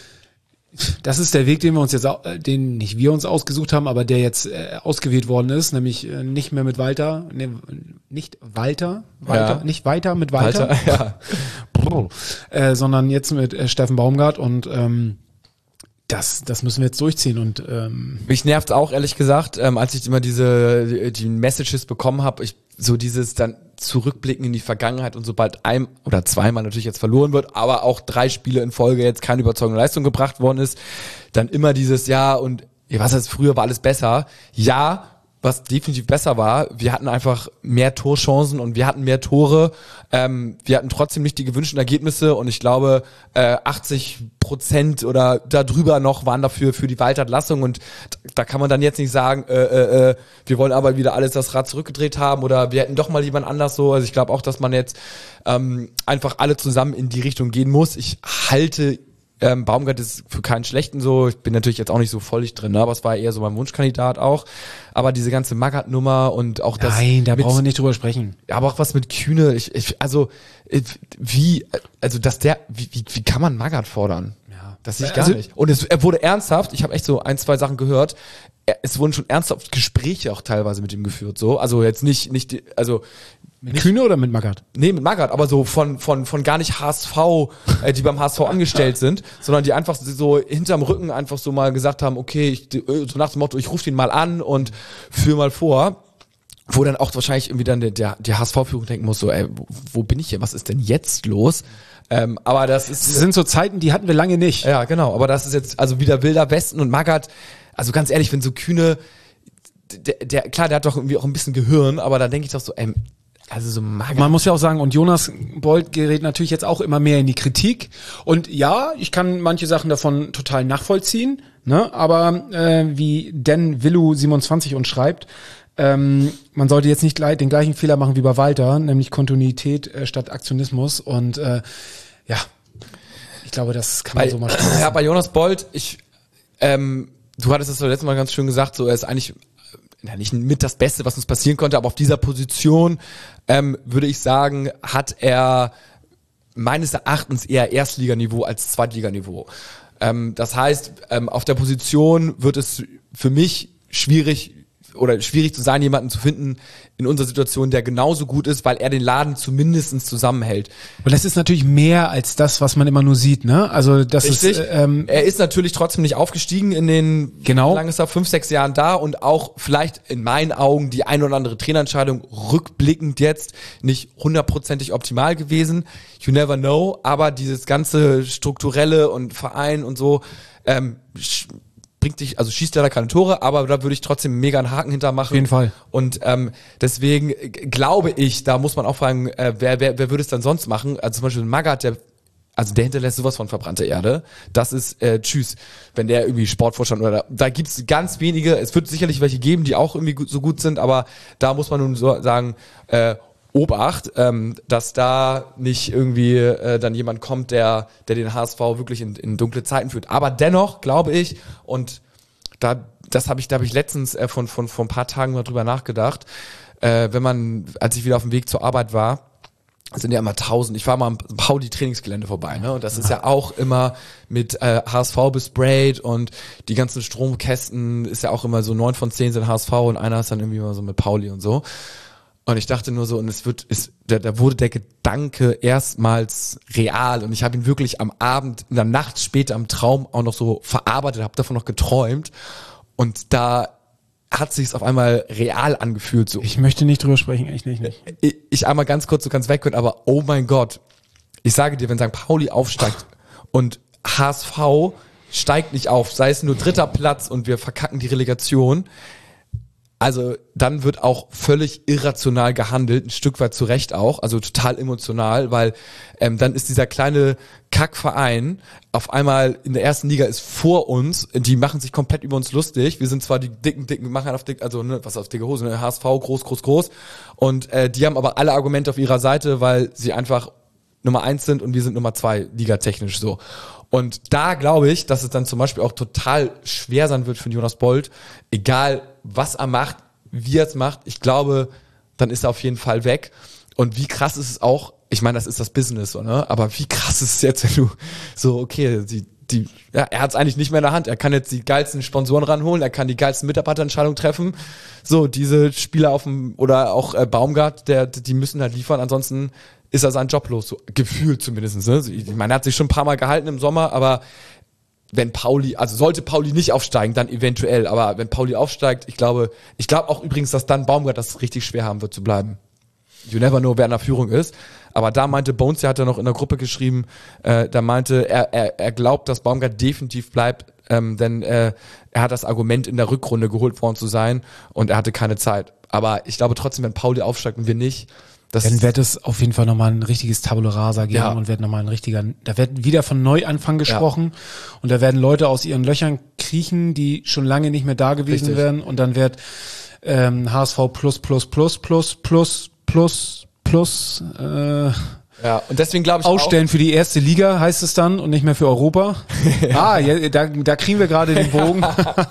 das ist der Weg, den wir uns jetzt, au- äh, den nicht wir uns ausgesucht haben, aber der jetzt äh, ausgewählt worden ist, nämlich äh, nicht mehr mit Walter, nee, nicht Walter, Walter, Ja. nicht weiter mit Walter, Walter, ja. äh, sondern jetzt mit äh, Steffen Baumgart und ähm, das, das müssen wir jetzt durchziehen und ähm, Mich nervt's auch, ehrlich gesagt, ähm, als ich immer diese die, die Messages bekommen habe, ich so dieses dann zurückblicken in die Vergangenheit und sobald ein oder zweimal natürlich jetzt verloren wird, aber auch drei Spiele in Folge jetzt keine überzeugende Leistung gebracht worden ist, dann immer dieses ja und ja, was heißt früher war alles besser? Ja, was definitiv besser war, wir hatten einfach mehr Torchancen und wir hatten mehr Tore. Ähm, wir hatten trotzdem nicht die gewünschten Ergebnisse und ich glaube, äh, achtzig Prozent oder darüber noch waren dafür für die Walter-Entlassung und da kann man dann jetzt nicht sagen, äh, äh, äh, wir wollen aber wieder alles das Rad zurückgedreht haben oder wir hätten doch mal jemand anders so. Also ich glaube auch, dass man jetzt ähm, einfach alle zusammen in die Richtung gehen muss. Ich halte Ähm, Baumgart ist für keinen schlechten so, ich bin natürlich jetzt auch nicht so völlig drin, ne? Aber es war eher so mein Wunschkandidat auch. Aber diese ganze Magath-Nummer und auch das. nein, da mit, brauchen wir nicht drüber sprechen. ja, aber auch was mit Kühne, ich, ich also ich, wie, also dass der, wie, wie, wie kann man Magath fordern? Ja. Das sehe ich gar Also- nicht. Und es, er wurde ernsthaft, ich habe echt so ein, zwei Sachen gehört, er, es wurden schon ernsthaft Gespräche auch teilweise mit ihm geführt, so. Also jetzt nicht, nicht, die- also Mit Kühne oder mit Magath? Nee, mit Magath, aber so von von von gar nicht H S V, äh, die beim H S V angestellt sind, sondern die einfach so hinterm Rücken einfach so mal gesagt haben, okay, ich, so nach dem Motto, ich rufe den mal an und führe mal vor, wo dann auch wahrscheinlich irgendwie dann der der, der H S V-Führung denken muss, so, ey, wo, wo bin ich hier, was ist denn jetzt los? Ähm, aber das ist Das sind so Zeiten, die hatten wir lange nicht. ja genau, aber das ist jetzt also wieder wilder Westen und Magath, also ganz ehrlich, wenn so Kühne, der, der klar, der hat doch irgendwie auch ein bisschen Gehirn, aber da denke ich doch so, ey, also so Magath. Man muss ja auch sagen, und Jonas Bold gerät natürlich jetzt auch immer mehr in die Kritik. Und ja, ich kann manche Sachen davon total nachvollziehen, ne? Aber äh, wie Dan Willu siebenundzwanzig uns schreibt, ähm, man sollte jetzt nicht gleich den gleichen Fehler machen wie bei Walter, nämlich Kontinuität äh, statt Aktionismus. Und äh, ja, ich glaube, das kann man Bei, so mal stehen. ja, bei Jonas Bold, ich, ähm, du hattest das letztes Mal ganz schön gesagt, so er ist eigentlich ja, nicht mit das Beste, was uns passieren konnte, aber auf dieser Position ähm, würde ich sagen, hat er meines Erachtens eher Erstliganiveau als Zweitliganiveau. Ähm, das heißt, ähm, auf der Position wird es für mich schwierig oder schwierig zu sein, jemanden zu finden in unserer Situation, der genauso gut ist, weil er den Laden zumindest zusammenhält. Und das ist natürlich mehr als das, was man immer nur sieht, ne? Also das Richtig. ist ähm, Er ist natürlich trotzdem nicht aufgestiegen in den, Genau. wie lange ist er, fünf, sechs Jahren da und auch vielleicht in meinen Augen die ein oder andere Trainerentscheidung rückblickend jetzt nicht hundertprozentig optimal gewesen. You never know, aber dieses ganze strukturelle und Verein und so ähm, bringt dich, also schießt leider keine Tore, aber da würde ich trotzdem mega einen Haken hinter machen. Auf jeden Fall. Und ähm, deswegen äh, glaube ich, da muss man auch fragen, äh, wer, wer, wer würde es dann sonst machen? Also zum Beispiel Magath, der Also der hinterlässt sowas von verbrannte Erde. Das ist äh, tschüss, wenn der irgendwie Sportvorstand oder da, da gibt's ganz wenige. Es wird sicherlich welche geben, die auch irgendwie gut, so gut sind, aber da muss man nun so sagen, äh, Obacht, ähm, dass da nicht irgendwie äh, dann jemand kommt, der der den H S V wirklich in, in dunkle Zeiten führt. Aber dennoch glaube ich, und da das habe ich, da habe ich letztens äh, von von vor ein paar Tagen mal drüber nachgedacht, äh, wenn man, als ich wieder auf dem Weg zur Arbeit war. Das sind ja immer tausend. Ich war mal am Pauli-Trainingsgelände vorbei, ne? Und das ist ja auch immer mit äh, H S V besprayt und die ganzen Stromkästen ist ja auch immer so neun von zehn sind H S V und einer ist dann irgendwie immer so mit Pauli und so. Und ich dachte nur so, und es wird, ist, da, da wurde der Gedanke erstmals real und ich habe ihn wirklich am Abend, in der Nacht später im Traum auch noch so verarbeitet, habe davon noch geträumt und da hat sich's auf einmal real angefühlt. So. Ich möchte nicht drüber sprechen, echt nicht. nicht. Ich, ich einmal ganz kurz, du kannst weg können, aber oh mein Gott, ich sage dir, wenn Sankt Pauli aufsteigt und H S V steigt nicht auf, sei es nur dritter Platz und wir verkacken die Relegation, also dann wird auch völlig irrational gehandelt, ein Stück weit zu Recht auch, also total emotional, weil ähm, dann ist dieser kleine Kackverein auf einmal in der ersten Liga ist vor uns, die machen sich komplett über uns lustig, wir sind zwar die dicken, dicken, machen auf dick, also ne, was auf dicke Hose, ne, H S V, groß, groß, groß und äh, die haben aber alle Argumente auf ihrer Seite, weil sie einfach Nummer eins sind und wir sind Nummer zwei, ligatechnisch so. Und da glaube ich, dass es dann zum Beispiel auch total schwer sein wird für Jonas Bold, egal was er macht, wie er es macht, ich glaube, dann ist er auf jeden Fall weg. Und wie krass ist es auch, ich meine, das ist das Business, so, ne? Aber wie krass ist es jetzt, wenn du so, okay, die, die, ja, er hat es eigentlich nicht mehr in der Hand, er kann jetzt die geilsten Sponsoren ranholen, er kann die geilsten Mitarbeiterentscheidungen treffen. So, diese Spieler auf dem, oder auch äh, Baumgart, der, die müssen halt liefern, ansonsten ist er seinen Job los, so gefühlt zumindest. Ne? Ich meine, er hat sich schon ein paar Mal gehalten im Sommer, aber wenn Pauli, also sollte Pauli nicht aufsteigen, dann eventuell, aber wenn Pauli aufsteigt, ich glaube, ich glaube auch übrigens, dass dann Baumgart das richtig schwer haben wird zu bleiben. You never know, wer in der Führung ist. Aber da meinte Bones, der hat ja noch in der Gruppe geschrieben, äh, da meinte, er, er, er glaubt, dass Baumgart definitiv bleibt, ähm, denn äh, er hat das Argument in der Rückrunde geholt worden zu sein und er hatte keine Zeit. Aber ich glaube trotzdem, wenn Pauli aufsteigt und wir nicht, das dann wird es auf jeden Fall nochmal ein richtiges Tabula Rasa geben ja. und wird nochmal ein richtiger, da wird wieder von Neuanfang gesprochen ja. und da werden Leute aus ihren Löchern kriechen, die schon lange nicht mehr da gewesen Richtig. wären und dann wird ähm, H S V plus, plus, plus, plus, plus, plus, plus, äh, ja, und deswegen glaube ich ausstellen auch, für die erste Liga heißt es dann und nicht mehr für Europa. ja. Ah, ja, da, da kriegen wir gerade den Bogen nach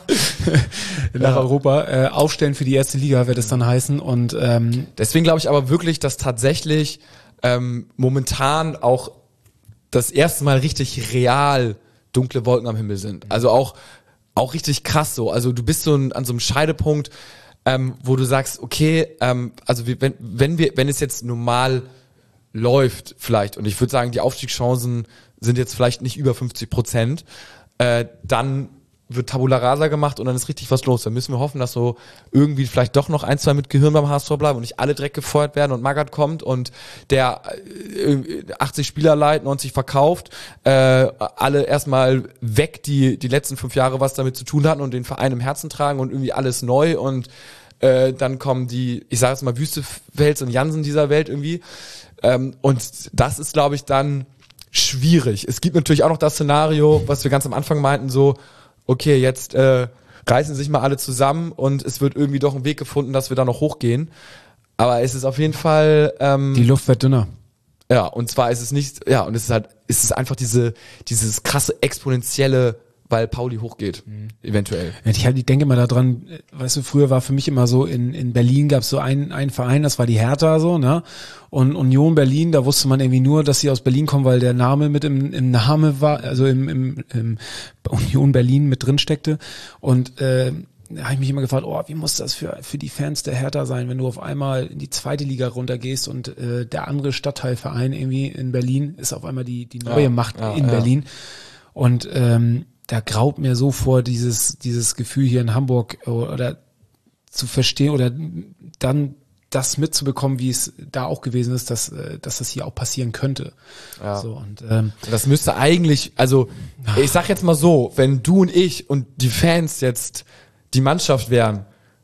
ja. Europa. Äh, aufstellen für die erste Liga wird es dann heißen. Und ähm, deswegen glaube ich aber wirklich, dass tatsächlich ähm, momentan auch das erste Mal richtig real dunkle Wolken am Himmel sind. Also auch auch richtig krass so. Also du bist so ein, an so einem Scheidepunkt, ähm, wo du sagst, okay, ähm, also wenn wenn wir wenn es jetzt normal läuft vielleicht, und ich würde sagen, die Aufstiegschancen sind jetzt vielleicht nicht über fünfzig Prozent, äh, dann wird Tabula Rasa gemacht und dann ist richtig was los. Dann müssen wir hoffen, dass so irgendwie vielleicht doch noch ein, zwei mit Gehirn beim H S V bleiben und nicht alle direkt gefeuert werden und Magath kommt und der äh, achtzig Spieler leiht, neunzig verkauft, äh, alle erstmal weg, die die letzten fünf Jahre was damit zu tun hatten und den Verein im Herzen tragen und irgendwie alles neu und äh, dann kommen die, ich sage jetzt mal Wüstefels und Jansen dieser Welt irgendwie. Ähm, und das ist, glaube ich, dann schwierig. Es gibt natürlich auch noch das Szenario, was wir ganz am Anfang meinten, so, okay, jetzt äh, reißen sich mal alle zusammen und es wird irgendwie doch ein Weg gefunden, dass wir da noch hochgehen. Aber es ist auf jeden Fall ähm, die Luft wird dünner. Ja, und zwar ist es nicht, ja, und es ist halt, es ist einfach diese, dieses krasse exponentielle, weil Pauli hochgeht, mhm. eventuell. Ich, ich denke mal daran, weißt du, früher war für mich immer so, in, in Berlin gab es so einen, einen Verein, das war die Hertha so, ne? Und Union Berlin, da wusste man irgendwie nur, dass sie aus Berlin kommen, weil der Name mit im, im Name war, also im, im, im Union Berlin mit drin steckte. Und äh, da habe ich mich immer gefragt, oh, wie muss das für für die Fans der Hertha sein, wenn du auf einmal in die zweite Liga runtergehst und äh, der andere Stadtteilverein irgendwie in Berlin ist auf einmal die die neue ja, Macht ja, in ja. Berlin. Und ähm, da graut mir so vor, dieses dieses Gefühl hier in Hamburg oder zu verstehen oder dann das mitzubekommen, wie es da auch gewesen ist, dass, dass das hier auch passieren könnte. Ja. So, und, ähm, das müsste eigentlich, also ich sag jetzt mal so, wenn du und ich und die Fans jetzt die Mannschaft wären,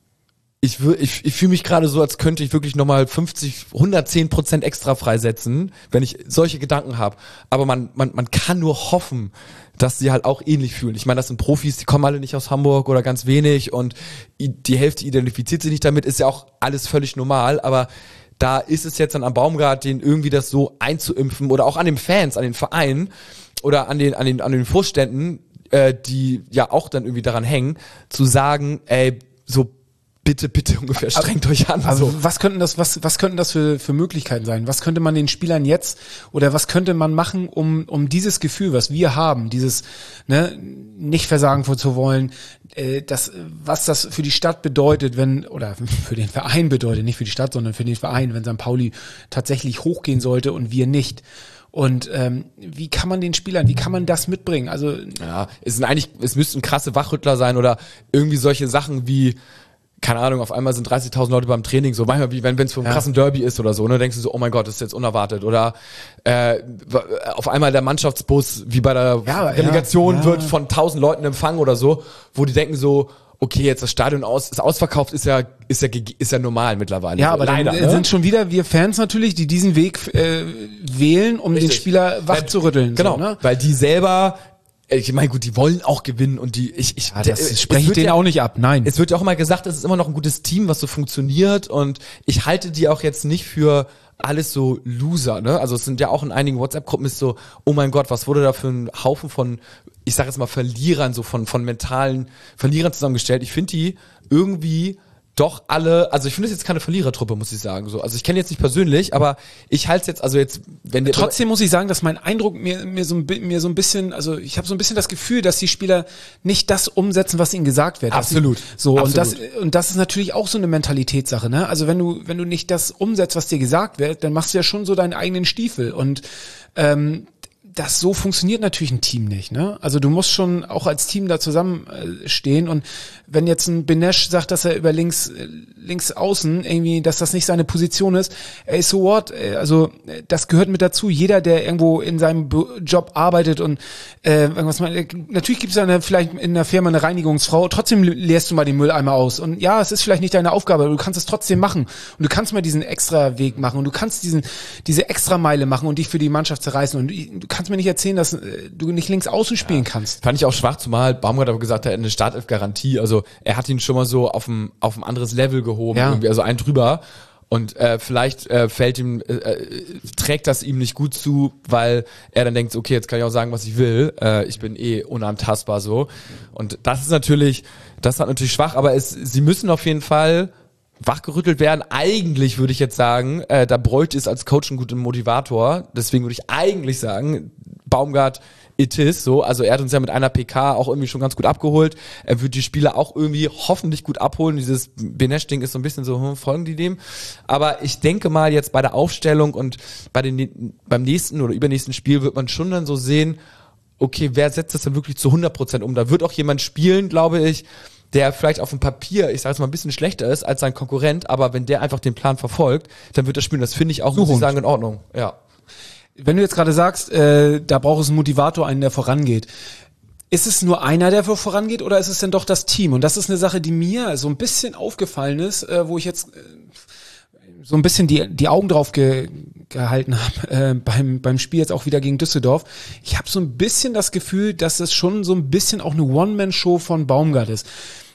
ich, wür, ich, ich fühle mich gerade so, als könnte ich wirklich nochmal fünfzig, hundertzehn Prozent extra freisetzen, wenn ich solche Gedanken habe. Aber man, man, man kann nur hoffen, dass sie halt auch ähnlich fühlen. Ich meine, das sind Profis, die kommen alle nicht aus Hamburg oder ganz wenig und die Hälfte identifiziert sich nicht damit, ist ja auch alles völlig normal, aber da ist es jetzt dann am Baumgart, den irgendwie das so einzuimpfen oder auch an den Fans, an den Vereinen oder an den, an den, an den Vorständen, äh, die ja auch dann irgendwie daran hängen, zu sagen, ey, so bitte, bitte ungefähr, strengt euch an. Also so. was könnten das, was, was könnten das für, für Möglichkeiten sein? Was könnte man den Spielern jetzt oder was könnte man machen, um, um dieses Gefühl, was wir haben, dieses, ne, nicht versagen zu wollen, äh, das, was das für die Stadt bedeutet, wenn, oder für den Verein bedeutet, nicht für die Stadt, sondern für den Verein, wenn Sankt Pauli tatsächlich hochgehen sollte und wir nicht. Und ähm, wie kann man den Spielern, wie kann man das mitbringen? Also ja, es sind eigentlich, es müssten krasse Wachrüttler sein oder irgendwie solche Sachen wie, keine Ahnung, auf einmal sind dreißigtausend Leute beim Training, so manchmal wie wenn es für einen ja. krassen Derby ist oder so, ne, denkst du so, oh mein Gott, das ist jetzt unerwartet oder äh, auf einmal der Mannschaftsbus wie bei der ja, Relegation ja, ja. wird von tausend Leuten empfangen oder so, wo die denken so, okay, jetzt das Stadion aus, ist ausverkauft, ist ja, ist ja, ist ja normal mittlerweile. Ja, so. aber Leider, dann ne? sind schon wieder wir Fans natürlich, die diesen Weg äh, wählen, um Richtig. den Spieler wach Weil, zu rütteln. Genau, so, ne? weil die selber, ich meine, gut, die wollen auch gewinnen und die, ich, ich, Ja, das der- spreche es ich wird denen ja, auch nicht ab, nein. Es wird ja auch immer gesagt, es ist immer noch ein gutes Team, was so funktioniert und ich halte die auch jetzt nicht für alles so Loser, ne? Also es sind ja auch in einigen WhatsApp-Gruppen ist so, oh mein Gott, was wurde da für ein Haufen von, ich sag jetzt mal Verlierern, so von, von mentalen Verlierern zusammengestellt. Ich finde die irgendwie doch alle, also ich finde es jetzt keine Verlierertruppe, muss ich sagen. So, also ich kenne jetzt nicht persönlich, aber ich halte es jetzt, also jetzt, wenn der Trotzdem muss ich sagen, dass mein Eindruck mir, mir, so, ein, bi- mir so ein bisschen, also ich habe so ein bisschen das Gefühl, dass die Spieler nicht das umsetzen, was ihnen gesagt wird. Dass Absolut. Sie, so, und das, Absolut. und das ist natürlich auch so eine Mentalitätssache, ne? Also wenn du, wenn du nicht das umsetzt, was dir gesagt wird, dann machst du ja schon so deinen eigenen Stiefel und, ähm, das so funktioniert natürlich ein Team nicht, ne? Also du musst schon auch als Team da zusammenstehen und wenn jetzt ein Benesch sagt, dass er über links links außen irgendwie, dass das nicht seine Position ist, ey, so what? Also das gehört mit dazu. Jeder, der irgendwo in seinem Job arbeitet und äh, irgendwas mal, natürlich gibt es ja vielleicht in der Firma eine Reinigungsfrau, trotzdem leerst du mal den Mülleimer aus und ja, es ist vielleicht nicht deine Aufgabe, aber du kannst es trotzdem machen und du kannst mal diesen extra Weg machen und du kannst diesen diese extra Meile machen und dich für die Mannschaft zerreißen und du kannst mir nicht erzählen, dass äh, du nicht links außen spielen kannst. Fand ich auch schwach, zumal Baumgart aber gesagt hat, er hat eine Startelf-Garantie. Also er hat ihn schon mal so auf ein, auf ein anderes Level gehoben, Ja. irgendwie, also einen drüber. Und äh, vielleicht äh, fällt ihm, äh, äh, trägt das ihm nicht gut zu, weil er dann denkt, okay, jetzt kann ich auch sagen, was ich will. Äh, ich bin eh unantastbar so. Und das ist natürlich, das ist natürlich schwach, aber es, sie müssen auf jeden Fall wachgerüttelt werden. Eigentlich würde ich jetzt sagen, äh, da bräuchte es als Coach einen guten Motivator. Deswegen würde ich eigentlich sagen, Baumgart, it is so. Also er hat uns ja mit einer P K auch irgendwie schon ganz gut abgeholt. Er wird die Spieler auch irgendwie hoffentlich gut abholen. Dieses Benesch-Ding ist so ein bisschen so, hm, folgen die dem? Aber ich denke mal jetzt bei der Aufstellung und bei den, beim nächsten oder übernächsten Spiel wird man schon dann so sehen, okay, wer setzt das dann wirklich zu hundert Prozent um? Da wird auch jemand spielen, glaube ich, der vielleicht auf dem Papier, ich sage jetzt mal, ein bisschen schlechter ist als sein Konkurrent, aber wenn der einfach den Plan verfolgt, dann wird er spielen. Das finde ich auch, muss ich sagen, in Ordnung. Ja. Wenn du jetzt gerade sagst, äh, da braucht es einen Motivator, einen, der vorangeht. Ist es nur einer, der vorangeht, oder ist es denn doch das Team? Und das ist eine Sache, die mir so ein bisschen aufgefallen ist, äh, wo ich jetzt äh, so ein bisschen die die Augen drauf ge, gehalten habe äh, beim beim Spiel jetzt auch wieder gegen Düsseldorf. Ich habe so ein bisschen das Gefühl, dass es schon so ein bisschen auch eine One-Man-Show von Baumgart ist.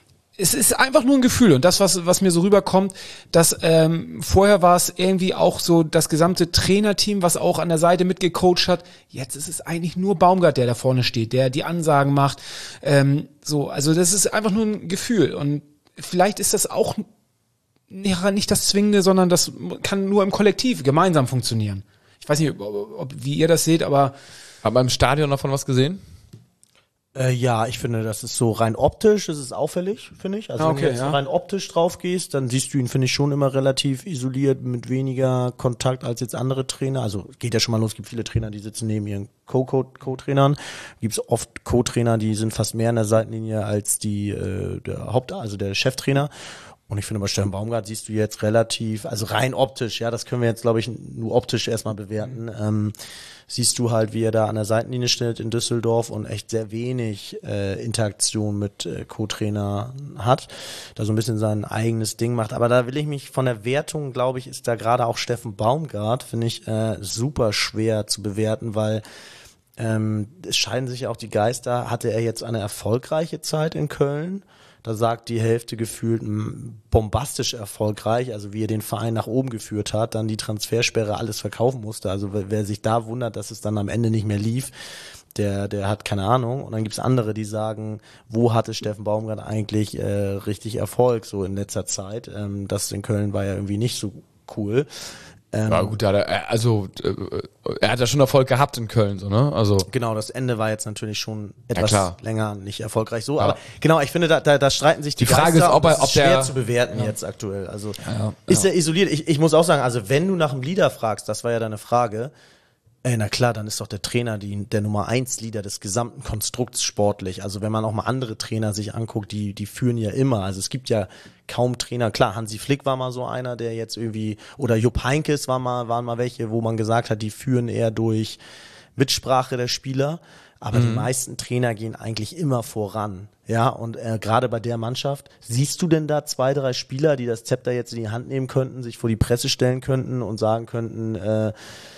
Es ist einfach nur ein Gefühl und das, was was mir so rüberkommt, dass ähm, vorher war es irgendwie auch so das gesamte Trainerteam, was auch an der Seite mitgecoacht hat. Jetzt ist es eigentlich nur Baumgart, der da vorne steht, der die Ansagen macht. Ähm, so, also das ist einfach nur ein Gefühl und vielleicht ist das auch nicht das Zwingende, sondern das kann nur im Kollektiv gemeinsam funktionieren. Ich weiß nicht, ob, ob, wie ihr das seht, aber Hat man im Stadion davon was gesehen? Äh, ja, ich finde, das ist so rein optisch, ist es auffällig, finde ich. Also Ah, wenn okay, du jetzt ja. rein optisch drauf gehst, dann siehst du ihn, finde ich, schon immer relativ isoliert, mit weniger Kontakt als jetzt andere Trainer. Also geht ja schon mal los, es gibt viele Trainer, die sitzen neben ihren Co-Co- Co-Trainern. Gibt es oft Co-Trainer, die sind fast mehr an der Seitenlinie als die äh, der Haupt-, also der Cheftrainer. Und ich finde, bei Steffen Baumgart siehst du jetzt relativ, also rein optisch, ja, das können wir jetzt, glaube ich, nur optisch erstmal bewerten, mhm. ähm, siehst du halt, wie er da an der Seitenlinie steht in Düsseldorf und echt sehr wenig äh, Interaktion mit äh, Co-Trainer hat, da so ein bisschen sein eigenes Ding macht. Aber da will ich mich von der Wertung, glaube ich, ist da gerade auch Steffen Baumgart, finde ich, äh, super schwer zu bewerten, weil ähm, es scheiden sich ja auch die Geister. Hatte er jetzt eine erfolgreiche Zeit in Köln? Da sagt die Hälfte gefühlt bombastisch erfolgreich, also wie er den Verein nach oben geführt hat, dann die Transfersperre alles verkaufen musste. Also wer sich da wundert, dass es dann am Ende nicht mehr lief, der der hat keine Ahnung. Und dann gibt's andere, die sagen, wo hatte Steffen Baumgart eigentlich äh, richtig Erfolg so in letzter Zeit? Ähm, das in Köln war ja irgendwie nicht so cool. Ähm, ja gut, er, also er hat ja schon Erfolg gehabt in Köln, so ne? Also genau, das Ende war jetzt natürlich schon etwas ja, länger nicht erfolgreich so, ja. aber genau, ich finde, da, da, da streiten sich die, die Frage Geister, ist, ob er, das ist ob schwer der, zu bewerten ja. jetzt aktuell. Also ja, ja. ist er isoliert? Ich, ich muss auch sagen, also wenn du nach einem Leader fragst, das war ja deine Frage. Ey, na klar, dann ist doch der Trainer die, der Nummer eins Leader des gesamten Konstrukts sportlich. Also wenn man auch mal andere Trainer sich anguckt, die die führen ja immer. Also es gibt ja kaum Trainer. Klar, Hansi Flick war mal so einer, der jetzt irgendwie, oder Jupp Heynckes war mal, waren mal welche, wo man gesagt hat, die führen eher durch Mitsprache der Spieler. Aber mhm. die meisten Trainer gehen eigentlich immer voran. Ja, und äh, gerade bei der Mannschaft, siehst du denn da zwei, drei Spieler, die das Zepter jetzt in die Hand nehmen könnten, sich vor die Presse stellen könnten und sagen könnten, äh,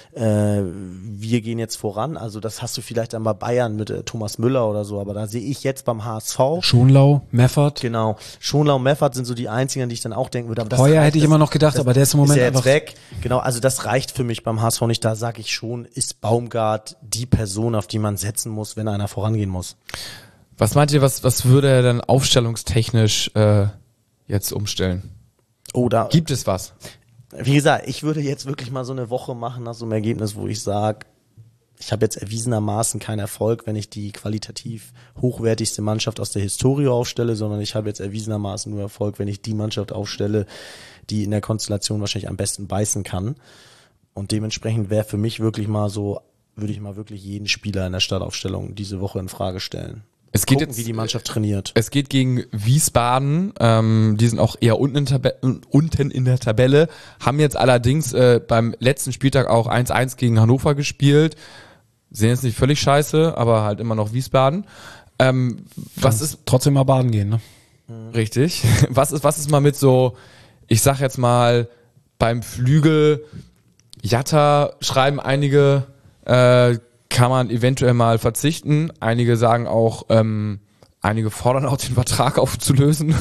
äh, wir gehen jetzt voran? Also das hast du vielleicht dann bei Bayern mit äh, Thomas Müller oder so, aber da sehe ich jetzt beim H S V. Schonlau, Meffert. Genau, Schonlau und Meffert sind so die einzigen, an die ich dann auch denken würde. Aber das Heuer reicht, hätte ich das, immer noch gedacht, das, aber der ist im Moment ist ja jetzt einfach weg. Genau, also das reicht für mich beim H S V nicht. Da sage ich schon, ist Baumgart die Person, auf die man setzen muss, wenn einer vorangehen muss. Was meint ihr, was, was würde er dann aufstellungstechnisch äh, jetzt umstellen? Oh, da gibt es was? Wie gesagt, ich würde jetzt wirklich mal so eine Woche machen nach so einem Ergebnis, wo ich sage, ich habe jetzt erwiesenermaßen keinen Erfolg, wenn ich die qualitativ hochwertigste Mannschaft aus der Historie aufstelle, sondern ich habe jetzt erwiesenermaßen nur Erfolg, wenn ich die Mannschaft aufstelle, die in der Konstellation wahrscheinlich am besten beißen kann. Und dementsprechend wäre für mich wirklich mal so, würde ich mal wirklich jeden Spieler in der Startaufstellung diese Woche in Frage stellen. Es geht Gucken, jetzt, wie die Mannschaft trainiert. Es geht gegen Wiesbaden, ähm, die sind auch eher unten in, Tab- unten in der Tabelle, haben jetzt allerdings äh, beim letzten Spieltag auch eins eins gegen Hannover gespielt, sehen jetzt nicht völlig scheiße, aber halt immer noch Wiesbaden. Ähm, was ist trotzdem mal baden gehen, ne? Richtig. Was ist, was ist mal mit so, ich sag jetzt mal, beim Flügel Jatta schreiben einige, äh, kann man eventuell mal verzichten. Einige sagen auch, ähm, einige fordern auch den Vertrag aufzulösen.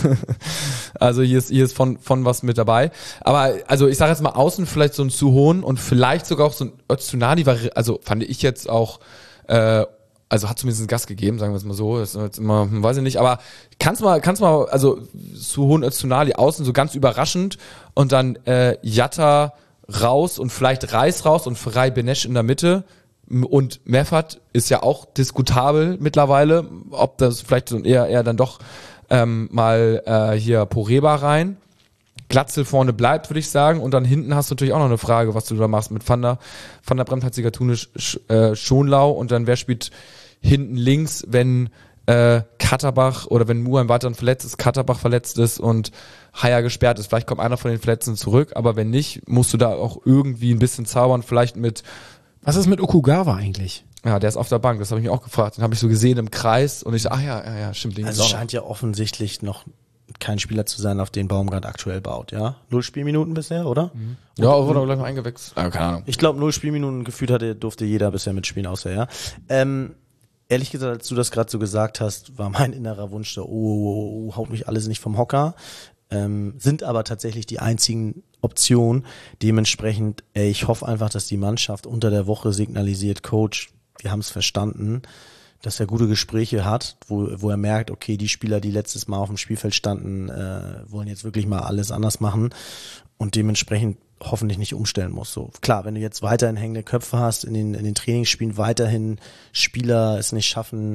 Also hier ist, hier ist von, von was mit dabei. Aber also ich sage jetzt mal außen vielleicht so ein Suhoon und vielleicht sogar auch so ein Öztunadi, war, also fand ich jetzt auch, äh, also hat zumindest einen Gas gegeben, sagen wir es mal so. Das ist jetzt immer, weiß ich nicht, aber kannst mal, kannst mal, also Suhoon, Öztunadi außen so ganz überraschend und dann äh, Jatta raus und vielleicht Reis raus und Frei Benesch in der Mitte. Und Meffert ist ja auch diskutabel mittlerweile, ob das vielleicht so eher eher dann doch ähm, mal äh, hier Poreba rein. Glatzel vorne bleibt, würde ich sagen. Und dann hinten hast du natürlich auch noch eine Frage, was du da machst mit Van der, Van der Bremt, Hatziger, Tunisch, äh, Schonlau. Und dann wer spielt hinten links, wenn äh, Katterbach oder wenn Muheim weiterhin verletzt ist, Katterbach verletzt ist und Haier gesperrt ist. Vielleicht kommt einer von den Verletzten zurück, aber wenn nicht, musst du da auch irgendwie ein bisschen zaubern, vielleicht mit. Was ist mit Okugawa eigentlich? Ja, der ist auf der Bank, das habe ich mich auch gefragt. Den habe ich so gesehen im Kreis und ich so, ach ja, ja, ja, stimmt. Also es scheint ja offensichtlich noch kein Spieler zu sein, auf den Baumgart aktuell baut, ja? Null Spielminuten bisher, oder? Mhm. Ja, wurde aber gleich mal eingewechselt. Ah, keine Ahnung. Ich glaube, null Spielminuten gefühlt hatte, durfte jeder bisher mitspielen, außer er. Ähm, ehrlich gesagt, als du das gerade so gesagt hast, war mein innerer Wunsch da, oh, oh, oh, haut mich alles nicht vom Hocker. Ähm, sind aber tatsächlich die einzigen Optionen. Dementsprechend, ey, ich hoffe einfach, dass die Mannschaft unter der Woche signalisiert, Coach, wir haben es verstanden, dass er gute Gespräche hat, wo, wo er merkt, okay, die Spieler, die letztes Mal auf dem Spielfeld standen, äh, wollen jetzt wirklich mal alles anders machen und dementsprechend hoffentlich nicht umstellen muss. So klar, wenn du jetzt weiterhin hängende Köpfe hast, in den, in den Trainingsspielen weiterhin Spieler es nicht schaffen,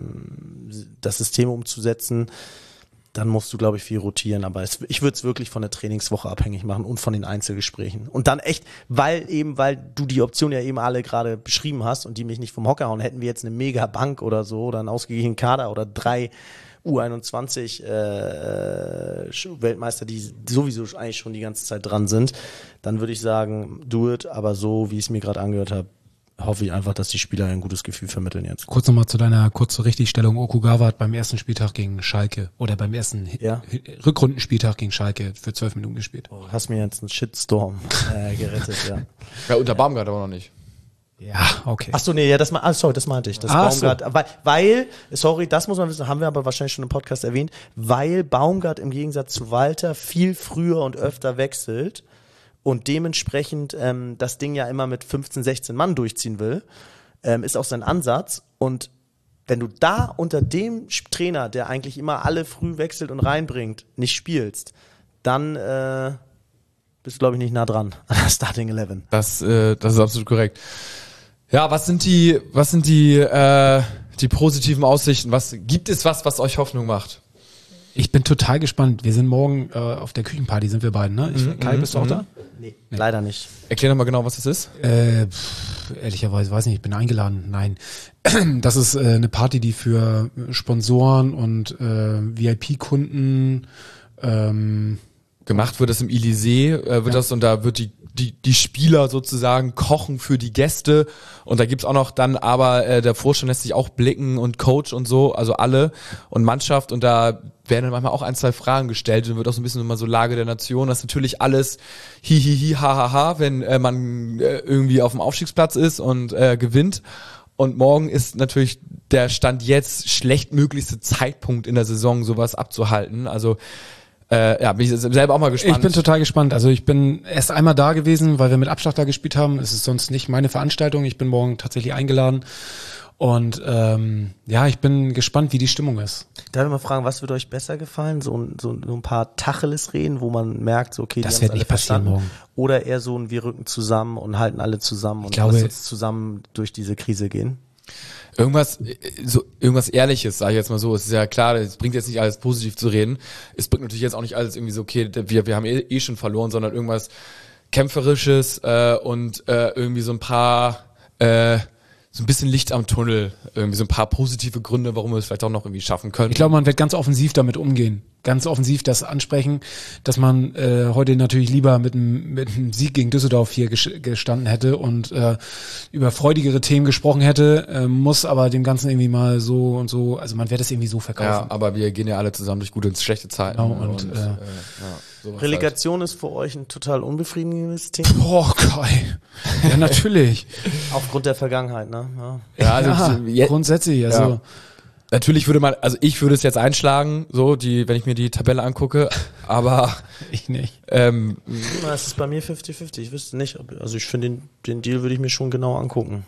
ähm, das System umzusetzen, dann musst du, glaube ich, viel rotieren. Aber es, ich würde es wirklich von der Trainingswoche abhängig machen und von den Einzelgesprächen. Und dann echt, weil eben, weil du die Option ja eben alle gerade beschrieben hast und die mich nicht vom Hocker hauen, hätten wir jetzt eine Mega-Bank oder so oder einen ausgeglichenen Kader oder drei U einundzwanzig äh, Weltmeister, die sowieso eigentlich schon die ganze Zeit dran sind, dann würde ich sagen, do it, aber so, wie ich es mir gerade angehört habe, hoffe ich einfach, dass die Spieler ein gutes Gefühl vermitteln jetzt. Kurz nochmal zu deiner kurzen Richtigstellung. Okugawa hat beim ersten Spieltag gegen Schalke oder beim ersten Ja. Rückrundenspieltag gegen Schalke für zwölf Minuten gespielt. Oh, hast mir jetzt einen Shitstorm äh, gerettet, ja. Ja, unter Baumgart aber noch nicht. Ja, okay. Ach so, nee, ja, das ma- ah, sorry, das meinte ich. Das Ach Baumgart, weil, weil, sorry, das muss man wissen, haben wir aber wahrscheinlich schon im Podcast erwähnt, weil Baumgart im Gegensatz zu Walter viel früher und öfter wechselt und dementsprechend ähm, das Ding ja immer mit fünfzehn, sechzehn Mann durchziehen will, ähm, ist auch sein Ansatz. Und wenn du da unter dem Trainer, der eigentlich immer alle früh wechselt und reinbringt, nicht spielst, dann äh, bist du, glaube ich, nicht nah dran an der Starting Eleven. Das, äh, das ist absolut korrekt. Ja, was sind die, was sind die, äh, die positiven Aussichten? Was gibt es was, was euch Hoffnung macht? Ich bin total gespannt. Wir sind morgen äh, auf der Küchenparty, sind wir beiden, ne? Ich, Mhm, Kai, bist du auch mhm. da? Nee, leider nicht. Erklär doch mal genau, was das ist. Äh, pff, ehrlicherweise weiß nicht, ich bin eingeladen. Nein. Das ist äh, eine Party, die für Sponsoren und äh, V I P-Kunden ähm, Gemacht wird das im Elysée, äh, wird Ja. das und da wird die die die Spieler sozusagen kochen für die Gäste und da gibt's auch noch dann aber äh, der Vorstand lässt sich auch blicken und Coach und so, also alle und Mannschaft und da werden dann manchmal auch ein, zwei Fragen gestellt und wird auch so ein bisschen immer so Lage der Nation, das ist natürlich alles hi hi hi ha ha ha, wenn äh, man äh, irgendwie auf dem Aufstiegsplatz ist und äh, gewinnt und morgen ist natürlich der Stand jetzt schlechtmöglichste Zeitpunkt in der Saison sowas abzuhalten, also Äh, ja, bin ich selber auch mal gespannt. Ich bin total gespannt. Also ich bin erst einmal da gewesen, weil wir mit Abschlag da gespielt haben. Es ist sonst nicht meine Veranstaltung. Ich bin morgen tatsächlich eingeladen. Und ähm, ja, ich bin gespannt, wie die Stimmung ist. Darf ich mal fragen, was würde euch besser gefallen? So, ein- so, so ein paar Tacheles-Reden, wo man merkt, so, okay, die Das haben's wird alle nicht passieren verstanden. morgen. Oder eher so ein, wir rücken zusammen und halten alle zusammen und glaube- lass uns zusammen durch diese Krise gehen. Irgendwas, äh, so, irgendwas Ehrliches, sage ich jetzt mal so. Es ist ja klar, es bringt jetzt nicht alles positiv zu reden. Es bringt natürlich jetzt auch nicht alles irgendwie so, okay, wir, wir haben eh, eh schon verloren, sondern irgendwas Kämpferisches äh, und äh, irgendwie so ein paar, äh, so ein bisschen Licht am Tunnel. Irgendwie so ein paar positive Gründe, warum wir es vielleicht auch noch irgendwie schaffen können. Ich glaube, man wird ganz offensiv damit umgehen. Ganz offensiv das ansprechen, dass man äh, heute natürlich lieber mit einem mit einem Sieg gegen Düsseldorf hier ges- gestanden hätte und äh, über freudigere Themen gesprochen hätte, äh, muss aber dem Ganzen irgendwie mal so und so, also man wird es irgendwie so ja, verkaufen. aber wir gehen ja alle zusammen durch gute und schlechte Zeiten. Genau, und, äh, ja, sowas Relegation ist für euch ein total unbefriedigendes Thema. Boah, Kai. Ja, natürlich. Aufgrund der Vergangenheit, ne? Ja. Ja, also Ja, je- grundsätzlich, also Ja. Natürlich würde man, also ich würde es jetzt einschlagen, so die, wenn ich mir die Tabelle angucke, aber ich nicht. ähm, Na, es ist bei mir fifty fifty. Ich wüsste nicht, ob, also ich finde, den, den Deal würde ich mir schon genau angucken.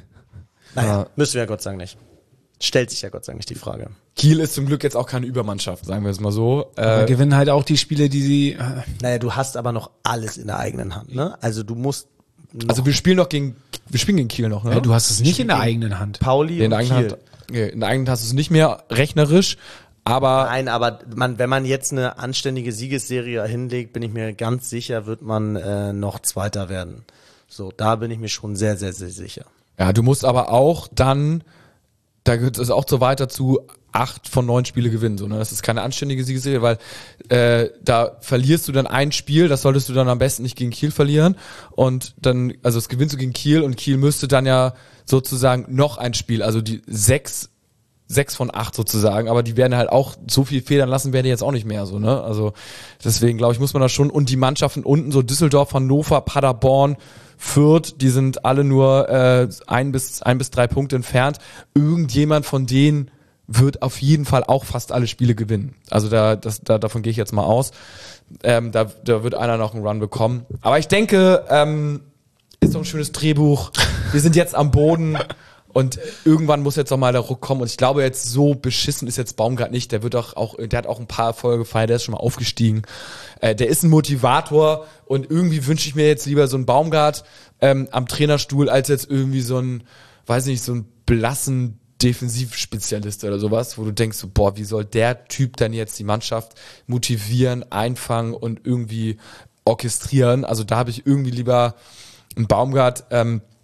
Naja, Ja. müssen wir ja Gott sei Dank nicht. Stellt sich ja Gott sei Dank nicht die Frage. Kiel ist zum Glück jetzt auch keine Übermannschaft, sagen wir es mal so. Wir Äh, gewinnen halt auch die Spiele, die sie, äh, Naja, du hast aber noch alles in der eigenen Hand, ne? Also du musst noch also wir spielen noch gegen, wir spielen gegen Kiel noch, ne? ja, du hast es nicht in der eigenen Hand. Pauli in und der eigenen Kiel. Hand, nee, in der eigenen Hand hast du es nicht mehr rechnerisch, aber Nein, aber man, wenn man jetzt eine anständige Siegesserie hinlegt, bin ich mir ganz sicher, wird man äh, noch Zweiter werden. So, da bin ich mir schon sehr, sehr, sehr sicher. ja, du musst aber auch dann, da gehört es auch so weiter zu, acht von neun Spiele gewinnen, so, ne? Das ist keine anständige Siegesserie, weil äh, da verlierst du dann ein Spiel, das solltest du dann am besten nicht gegen Kiel verlieren und dann, also das gewinnst du gegen Kiel und Kiel müsste dann ja sozusagen noch ein Spiel, also die sechs, sechs von acht sozusagen, aber die werden halt auch so viel federn lassen, werden die jetzt auch nicht mehr so, ne? Also deswegen glaube ich, muss man da schon, und die Mannschaften unten, so Düsseldorf, Hannover, Paderborn, Fürth, die sind alle nur äh, ein bis ein bis drei Punkte entfernt. Irgendjemand von denen wird auf jeden Fall auch fast alle Spiele gewinnen. Also da, das, da davon gehe ich jetzt mal aus. Ähm, da, da wird einer noch einen Run bekommen. Aber ich denke, ähm, ist doch ein schönes Drehbuch. Wir sind jetzt am Boden und irgendwann muss jetzt noch mal der Ruck kommen. Und ich glaube, jetzt so beschissen ist jetzt Baumgart nicht. Der wird doch auch, der hat auch ein paar Erfolge gefeiert, der ist schon mal aufgestiegen. Äh, der ist ein Motivator und irgendwie wünsche ich mir jetzt lieber so einen Baumgart ähm, am Trainerstuhl als jetzt irgendwie so einen, weiß nicht, so einen blassen Defensivspezialist oder sowas, wo du denkst, so, boah, wie soll der Typ dann jetzt die Mannschaft motivieren, einfangen und irgendwie orchestrieren? Also da habe ich irgendwie lieber einen Baumgart, ähm,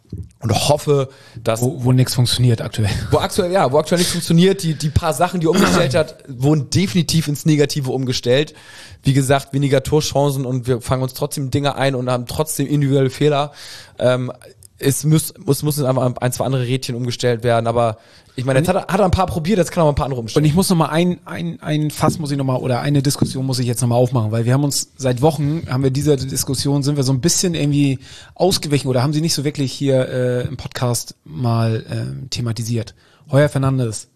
und hoffe, dass Wo, wo nichts funktioniert aktuell. Wo aktuell, ja, wo aktuell nichts funktioniert, die, die paar Sachen, die er umgestellt hat, wurden definitiv ins Negative umgestellt. Wie gesagt, weniger Torchancen und wir fangen uns trotzdem Dinge ein und haben trotzdem individuelle Fehler. Ähm, es muss, muss, muss einfach ein, zwei andere Rädchen umgestellt werden, aber ich meine, jetzt hat er, hat er ein paar probiert, jetzt kann er mal ein paar andere umstellen. Und ich muss noch mal ein, ein, ein Fass muss ich noch mal, oder eine Diskussion muss ich jetzt noch mal aufmachen, weil wir haben uns seit Wochen, haben wir dieser Diskussion, sind wir so ein bisschen irgendwie ausgewichen oder haben sie nicht so wirklich hier äh, im Podcast mal äh, thematisiert. Heuer Fernandes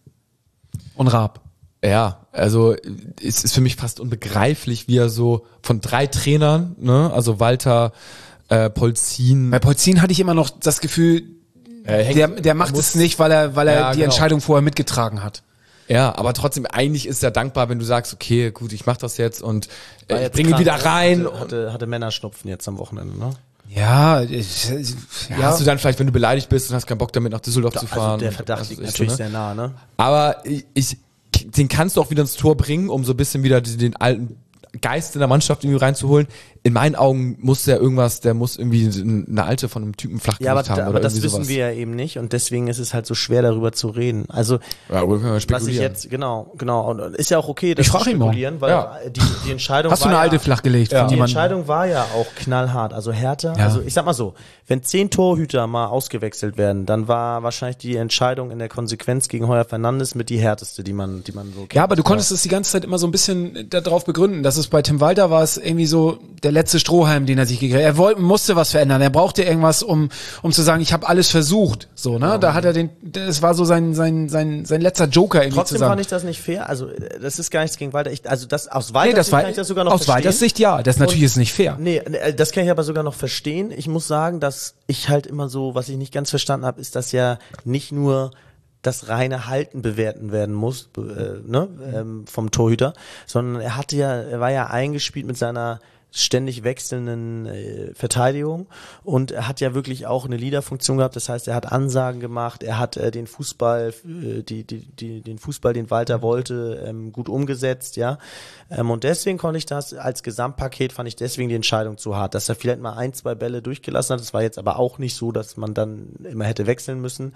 und Raab. Ja, also es ist für mich fast unbegreiflich, wie er so von drei Trainern, ne, also Walter, äh, Polzin. Bei Polzin hatte ich immer noch das Gefühl, Äh, der, der macht es nicht, weil er, weil er Ja, die genau. Entscheidung vorher mitgetragen hat. Ja, aber trotzdem, eigentlich ist er dankbar, wenn du sagst, okay, gut, ich mach das jetzt und äh, War ich jetzt bringe ihn krank, wieder ne? rein. Hatte, hatte, hatte Männerschnupfen jetzt am Wochenende, ne? Ja, ich, Ja. ja. Hast du dann vielleicht, wenn du beleidigt bist und hast keinen Bock damit nach Düsseldorf zu fahren. Also der und Verdacht was liegt ist natürlich so, ne? sehr nah, ne? Aber ich, ich, den kannst du auch wieder ins Tor bringen, um so ein bisschen wieder den, den alten Geist in der Mannschaft irgendwie reinzuholen. In meinen Augen muss der irgendwas, der muss irgendwie eine alte von einem Typen flach Ja, aber, haben da, oder aber das irgendwie wissen sowas. wir ja eben nicht und deswegen ist es halt so schwer, darüber zu reden. Also, Ja, wir können ja was ich spekulieren. jetzt, genau, genau, und ist ja auch okay, das Ich zu frag ihn mal. spekulieren, weil Ja. die, die Entscheidung Hast du war eine alte ja, flachgelegt? Ja. von Die jemandem? Entscheidung war ja auch knallhart, also härter. Ja. Also ich sag mal so, wenn zehn Torhüter mal ausgewechselt werden, dann war wahrscheinlich die Entscheidung in der Konsequenz gegen Heuer Fernandes mit die härteste, die man, die man so kennt. Ja, aber du konntest es die ganze Zeit immer so ein bisschen darauf begründen, dass es bei Tim Walter war es irgendwie so der letzte Strohhalm, den er sich gekriegt hat. Er wollte, musste was verändern. Er brauchte irgendwas, um um zu sagen, ich habe alles versucht. So, ne? Da hat er den, das war so sein sein sein sein letzter Joker irgendwie Trotzdem zu sagen. fand ich das nicht fair. Also äh, das ist gar nichts gegen Walter. Ich, also das aus Walter Nee, das Sicht war kann ich das sogar noch aus verstehen. Walters Sicht ja. Das natürlich Und- ist nicht fair. Nee, äh, das kann ich aber sogar noch verstehen. Ich muss sagen, dass ich halt immer so, was ich nicht ganz verstanden habe, ist, dass ja nicht nur das reine Halten bewerten werden muss, äh, ne, ähm, vom Torhüter, sondern er hatte ja, er war ja eingespielt mit seiner ständig wechselnden äh, Verteidigung und er hat ja wirklich auch eine Leaderfunktion gehabt, das heißt, er hat Ansagen gemacht, er hat äh, den Fußball, äh, die, die, die, den Fußball, den Walter wollte, ähm, gut umgesetzt, ja, ähm, und deswegen konnte ich das als Gesamtpaket, fand ich deswegen die Entscheidung zu hart, dass er vielleicht mal ein, zwei Bälle durchgelassen hat, das war jetzt aber auch nicht so, dass man dann immer hätte wechseln müssen,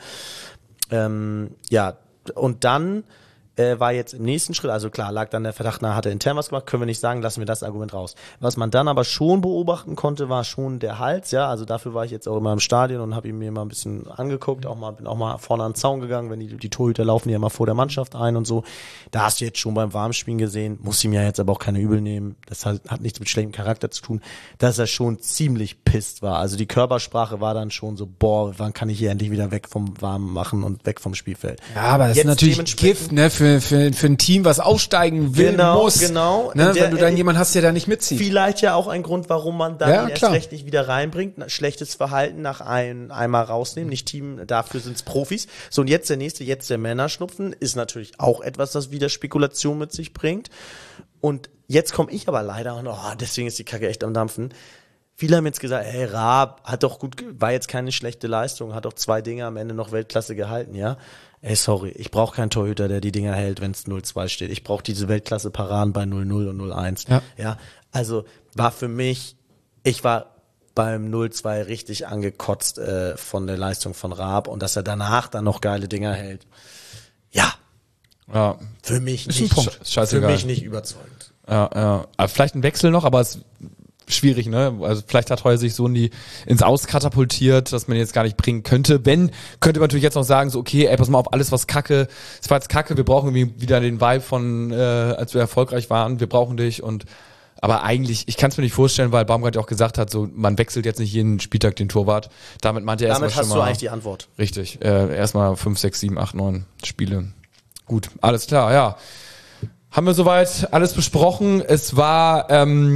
ähm, ja, und dann äh, war jetzt im nächsten Schritt, also klar, lag dann der Verdacht nahe, hat er intern was gemacht, können wir nicht sagen, lassen wir das Argument raus. Was man dann aber schon beobachten konnte, war schon der Hals, ja, also dafür war ich jetzt auch immer im Stadion und habe ihn mir mal ein bisschen angeguckt, auch mal, bin auch mal vorne an den Zaun gegangen, wenn die, die Torhüter laufen ja mal vor der Mannschaft ein und so. Da hast du jetzt schon beim Warmspielen gesehen, muss ihm ja jetzt aber auch keine übel nehmen, das hat, hat nichts mit schlechtem Charakter zu tun, dass er schon ziemlich pisst war. Also die Körpersprache war dann schon so, boah, wann kann ich hier endlich wieder weg vom Warmen machen und weg vom Spielfeld. Ja, aber das Jetzt ist natürlich dementsprechend- Gift, ne, für, für, für ein Team, was aufsteigen will, Genau, muss. genau. Ne, Der- wenn du dann äh, jemanden hast, der da nicht mitzieht. Vielleicht ja auch ein Grund, warum man dann Ja, ihn erst klar. recht nicht wieder reinbringt. Na, Schlechtes Verhalten nach ein, einmal rausnehmen, nicht Team, dafür sind's Profis. So, und jetzt der nächste, jetzt der Männerschnupfen, ist natürlich auch etwas, das wieder Spekulation mit sich bringt. Und jetzt komme ich aber leider, und oh, deswegen ist die Kacke echt am Dampfen. Viele haben jetzt gesagt, hey, Raab hat doch gut, ge- war jetzt keine schlechte Leistung, hat doch zwei Dinge am Ende noch Weltklasse gehalten, ja. Ey, sorry, ich brauche keinen Torhüter, der die Dinger hält, wenn es null zwei steht. Ich brauche diese Weltklasse-Paraden bei null null und null eins. Ja. ja, also war für mich, ich war beim null zwei richtig angekotzt äh, von der Leistung von Raab und dass er danach dann noch geile Dinger hält. Ja, Ja, für mich Ist ein nicht, Punkt. Ist für scheißegal. mich nicht überzeugend. ja, ja. Aber vielleicht ein Wechsel noch, aber es ist schwierig, ne? Also vielleicht hat Heuer sich so in die, ins Aus katapultiert, dass man ihn jetzt gar nicht bringen könnte. Wenn, könnte man natürlich jetzt noch sagen, so, okay, ey, pass mal auf, alles was Kacke, es war jetzt Kacke, wir brauchen irgendwie wieder den Vibe von, äh, als wir erfolgreich waren, wir brauchen dich und, aber eigentlich, ich kann es mir nicht vorstellen, weil Baumgart ja auch gesagt hat, so, man wechselt jetzt nicht jeden Spieltag den Torwart. Damit meinte er erstmal Damit schon hast mal. du eigentlich die Antwort. Richtig, äh, erstmal fünf, sechs, sieben, acht, neun Spiele. Gut, alles klar, ja. Haben wir soweit alles besprochen. Es war,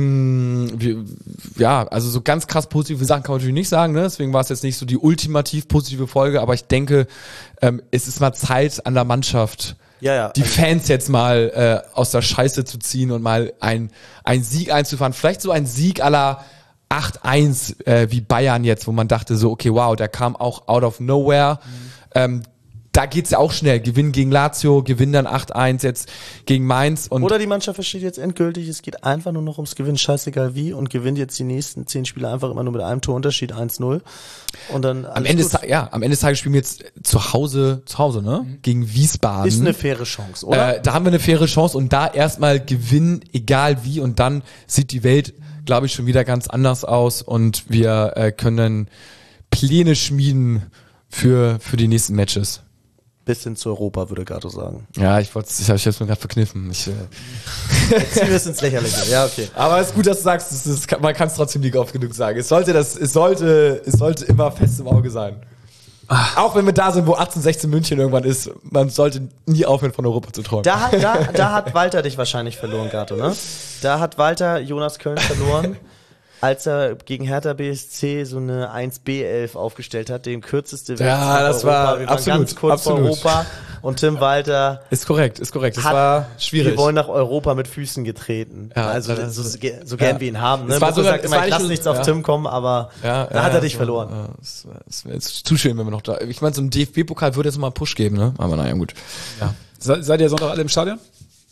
ähm, wir, ja, also so ganz krass positive Sachen kann man natürlich nicht sagen, ne? Deswegen war es jetzt nicht so die ultimativ positive Folge, aber ich denke, ähm, es ist mal Zeit an der Mannschaft, Ja, ja. die Fans jetzt mal äh, aus der Scheiße zu ziehen und mal ein, ein Sieg einzufahren. Vielleicht so ein Sieg à la acht eins äh, wie Bayern jetzt, wo man dachte so, okay, wow, der kam auch out of nowhere. Mhm. Ähm, da geht's ja auch schnell. Gewinn gegen Lazio, Gewinn dann acht eins jetzt gegen Mainz. Und Oder die Mannschaft versteht jetzt endgültig, es geht einfach nur noch ums Gewinnen, scheißegal wie, und gewinnt jetzt die nächsten zehn Spiele einfach immer nur mit einem Torunterschied eins null. Und dann am Ende, des, ja, am Ende des Tages spielen wir jetzt zu Hause, zu Hause, ne? Mhm. Gegen Wiesbaden. Ist eine faire Chance, oder? Äh, da haben wir eine faire Chance und da erstmal gewinnen, egal wie, und dann sieht die Welt, glaube ich, schon wieder ganz anders aus und wir äh, können Pläne schmieden für, für die nächsten Matches. Bis hin zu Europa, würde Gato sagen. Ja, ich wollte, ich habe ich jetzt mir gerade verkniffen. Ich, äh Jetzt ziehen wir es ins Lächerliche. Ja, okay. Aber es ist gut, dass du sagst, es ist, man kann es trotzdem nicht oft genug sagen. Es sollte das, es sollte, es sollte immer fest im Auge sein. Ach. Auch wenn wir da sind, wo achtzehn, sechzehn München irgendwann ist, man sollte nie aufhören, von Europa zu träumen. Da hat, da, da hat Walter dich wahrscheinlich verloren, Gato, ne? Da hat Walter Jonas Köln verloren, als er gegen Hertha B S C so eine eins B elf aufgestellt hat, den kürzeste Weg ja, das Europa. war Wir waren absolut, ganz kurz absolut. vor Europa und Tim Walter ist korrekt, ist korrekt. Das hat, war schwierig. Wir wollen nach Europa mit Füßen getreten. Ja, also das, so, so gern ja. wir ihn haben. Ne? Es war sogar, sagt immer, ich lass nichts auf ja. Tim kommen, aber ja, da ja, hat er dich ja, verloren. Ja, es ja, wäre jetzt zu schön, wenn wir noch da. Ich meine, so ein D F B-Pokal würde jetzt mal einen Push geben, ne? Aber naja, gut. Ja. Se, seid ihr Sonntag alle im Stadion?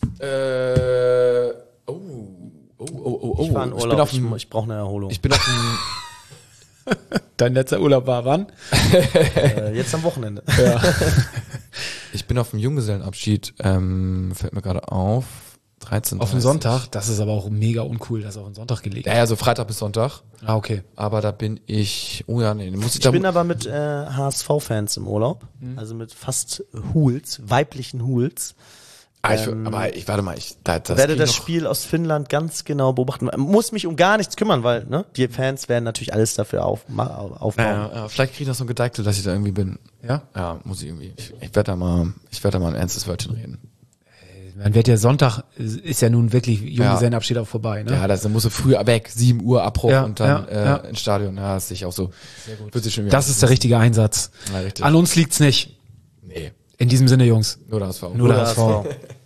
Äh, oh, oh, oh, oh, oh. Ich war in Urlaub, ich, ich, ich brauche eine Erholung. Ich bin auf dem Dein letzter Urlaub war wann? äh, jetzt am Wochenende. Ja. Ich bin auf dem Junggesellenabschied, ähm, fällt mir gerade auf. dreizehn Auf dem Sonntag? Das ist aber auch mega uncool, dass auf den Sonntag gelegt ist. Ja, ja, so Freitag bis Sonntag. Ah, okay. Aber da bin ich, oh ja, nee, muss ich Ich da bin aber mit äh, H S V-Fans im Urlaub, mhm. also mit fast Hools, weiblichen Hools. Ah, ich, ähm, aber ich, warte mal, ich da, das werde das noch. Spiel aus Finnland ganz genau beobachten. Muss mich um gar nichts kümmern, weil ne, die Fans werden natürlich alles dafür auf, aufbauen. Ja, ja, vielleicht kriege ich das so ein Gedeichtel, dass ich da irgendwie bin. Ja? Ja, muss ich irgendwie. Ich, ich werde da mal, ich werde da mal ein ernstes Wörtchen reden. Man wird ja Sonntag, ist ja nun wirklich Junggesellenabschied auch vorbei, ne? Ja, das, dann musst du früher weg, sieben Uhr Abbruch ja, und dann ja, äh, ja. ins Stadion. Ja, das sehe ich auch so. Sehr gut. Wird sich schon Das ist der richtige Einsatz. Ja, richtig. An uns liegt's nicht. Nee. In diesem Sinne, Jungs. Nur der H S V. Nur der H S V.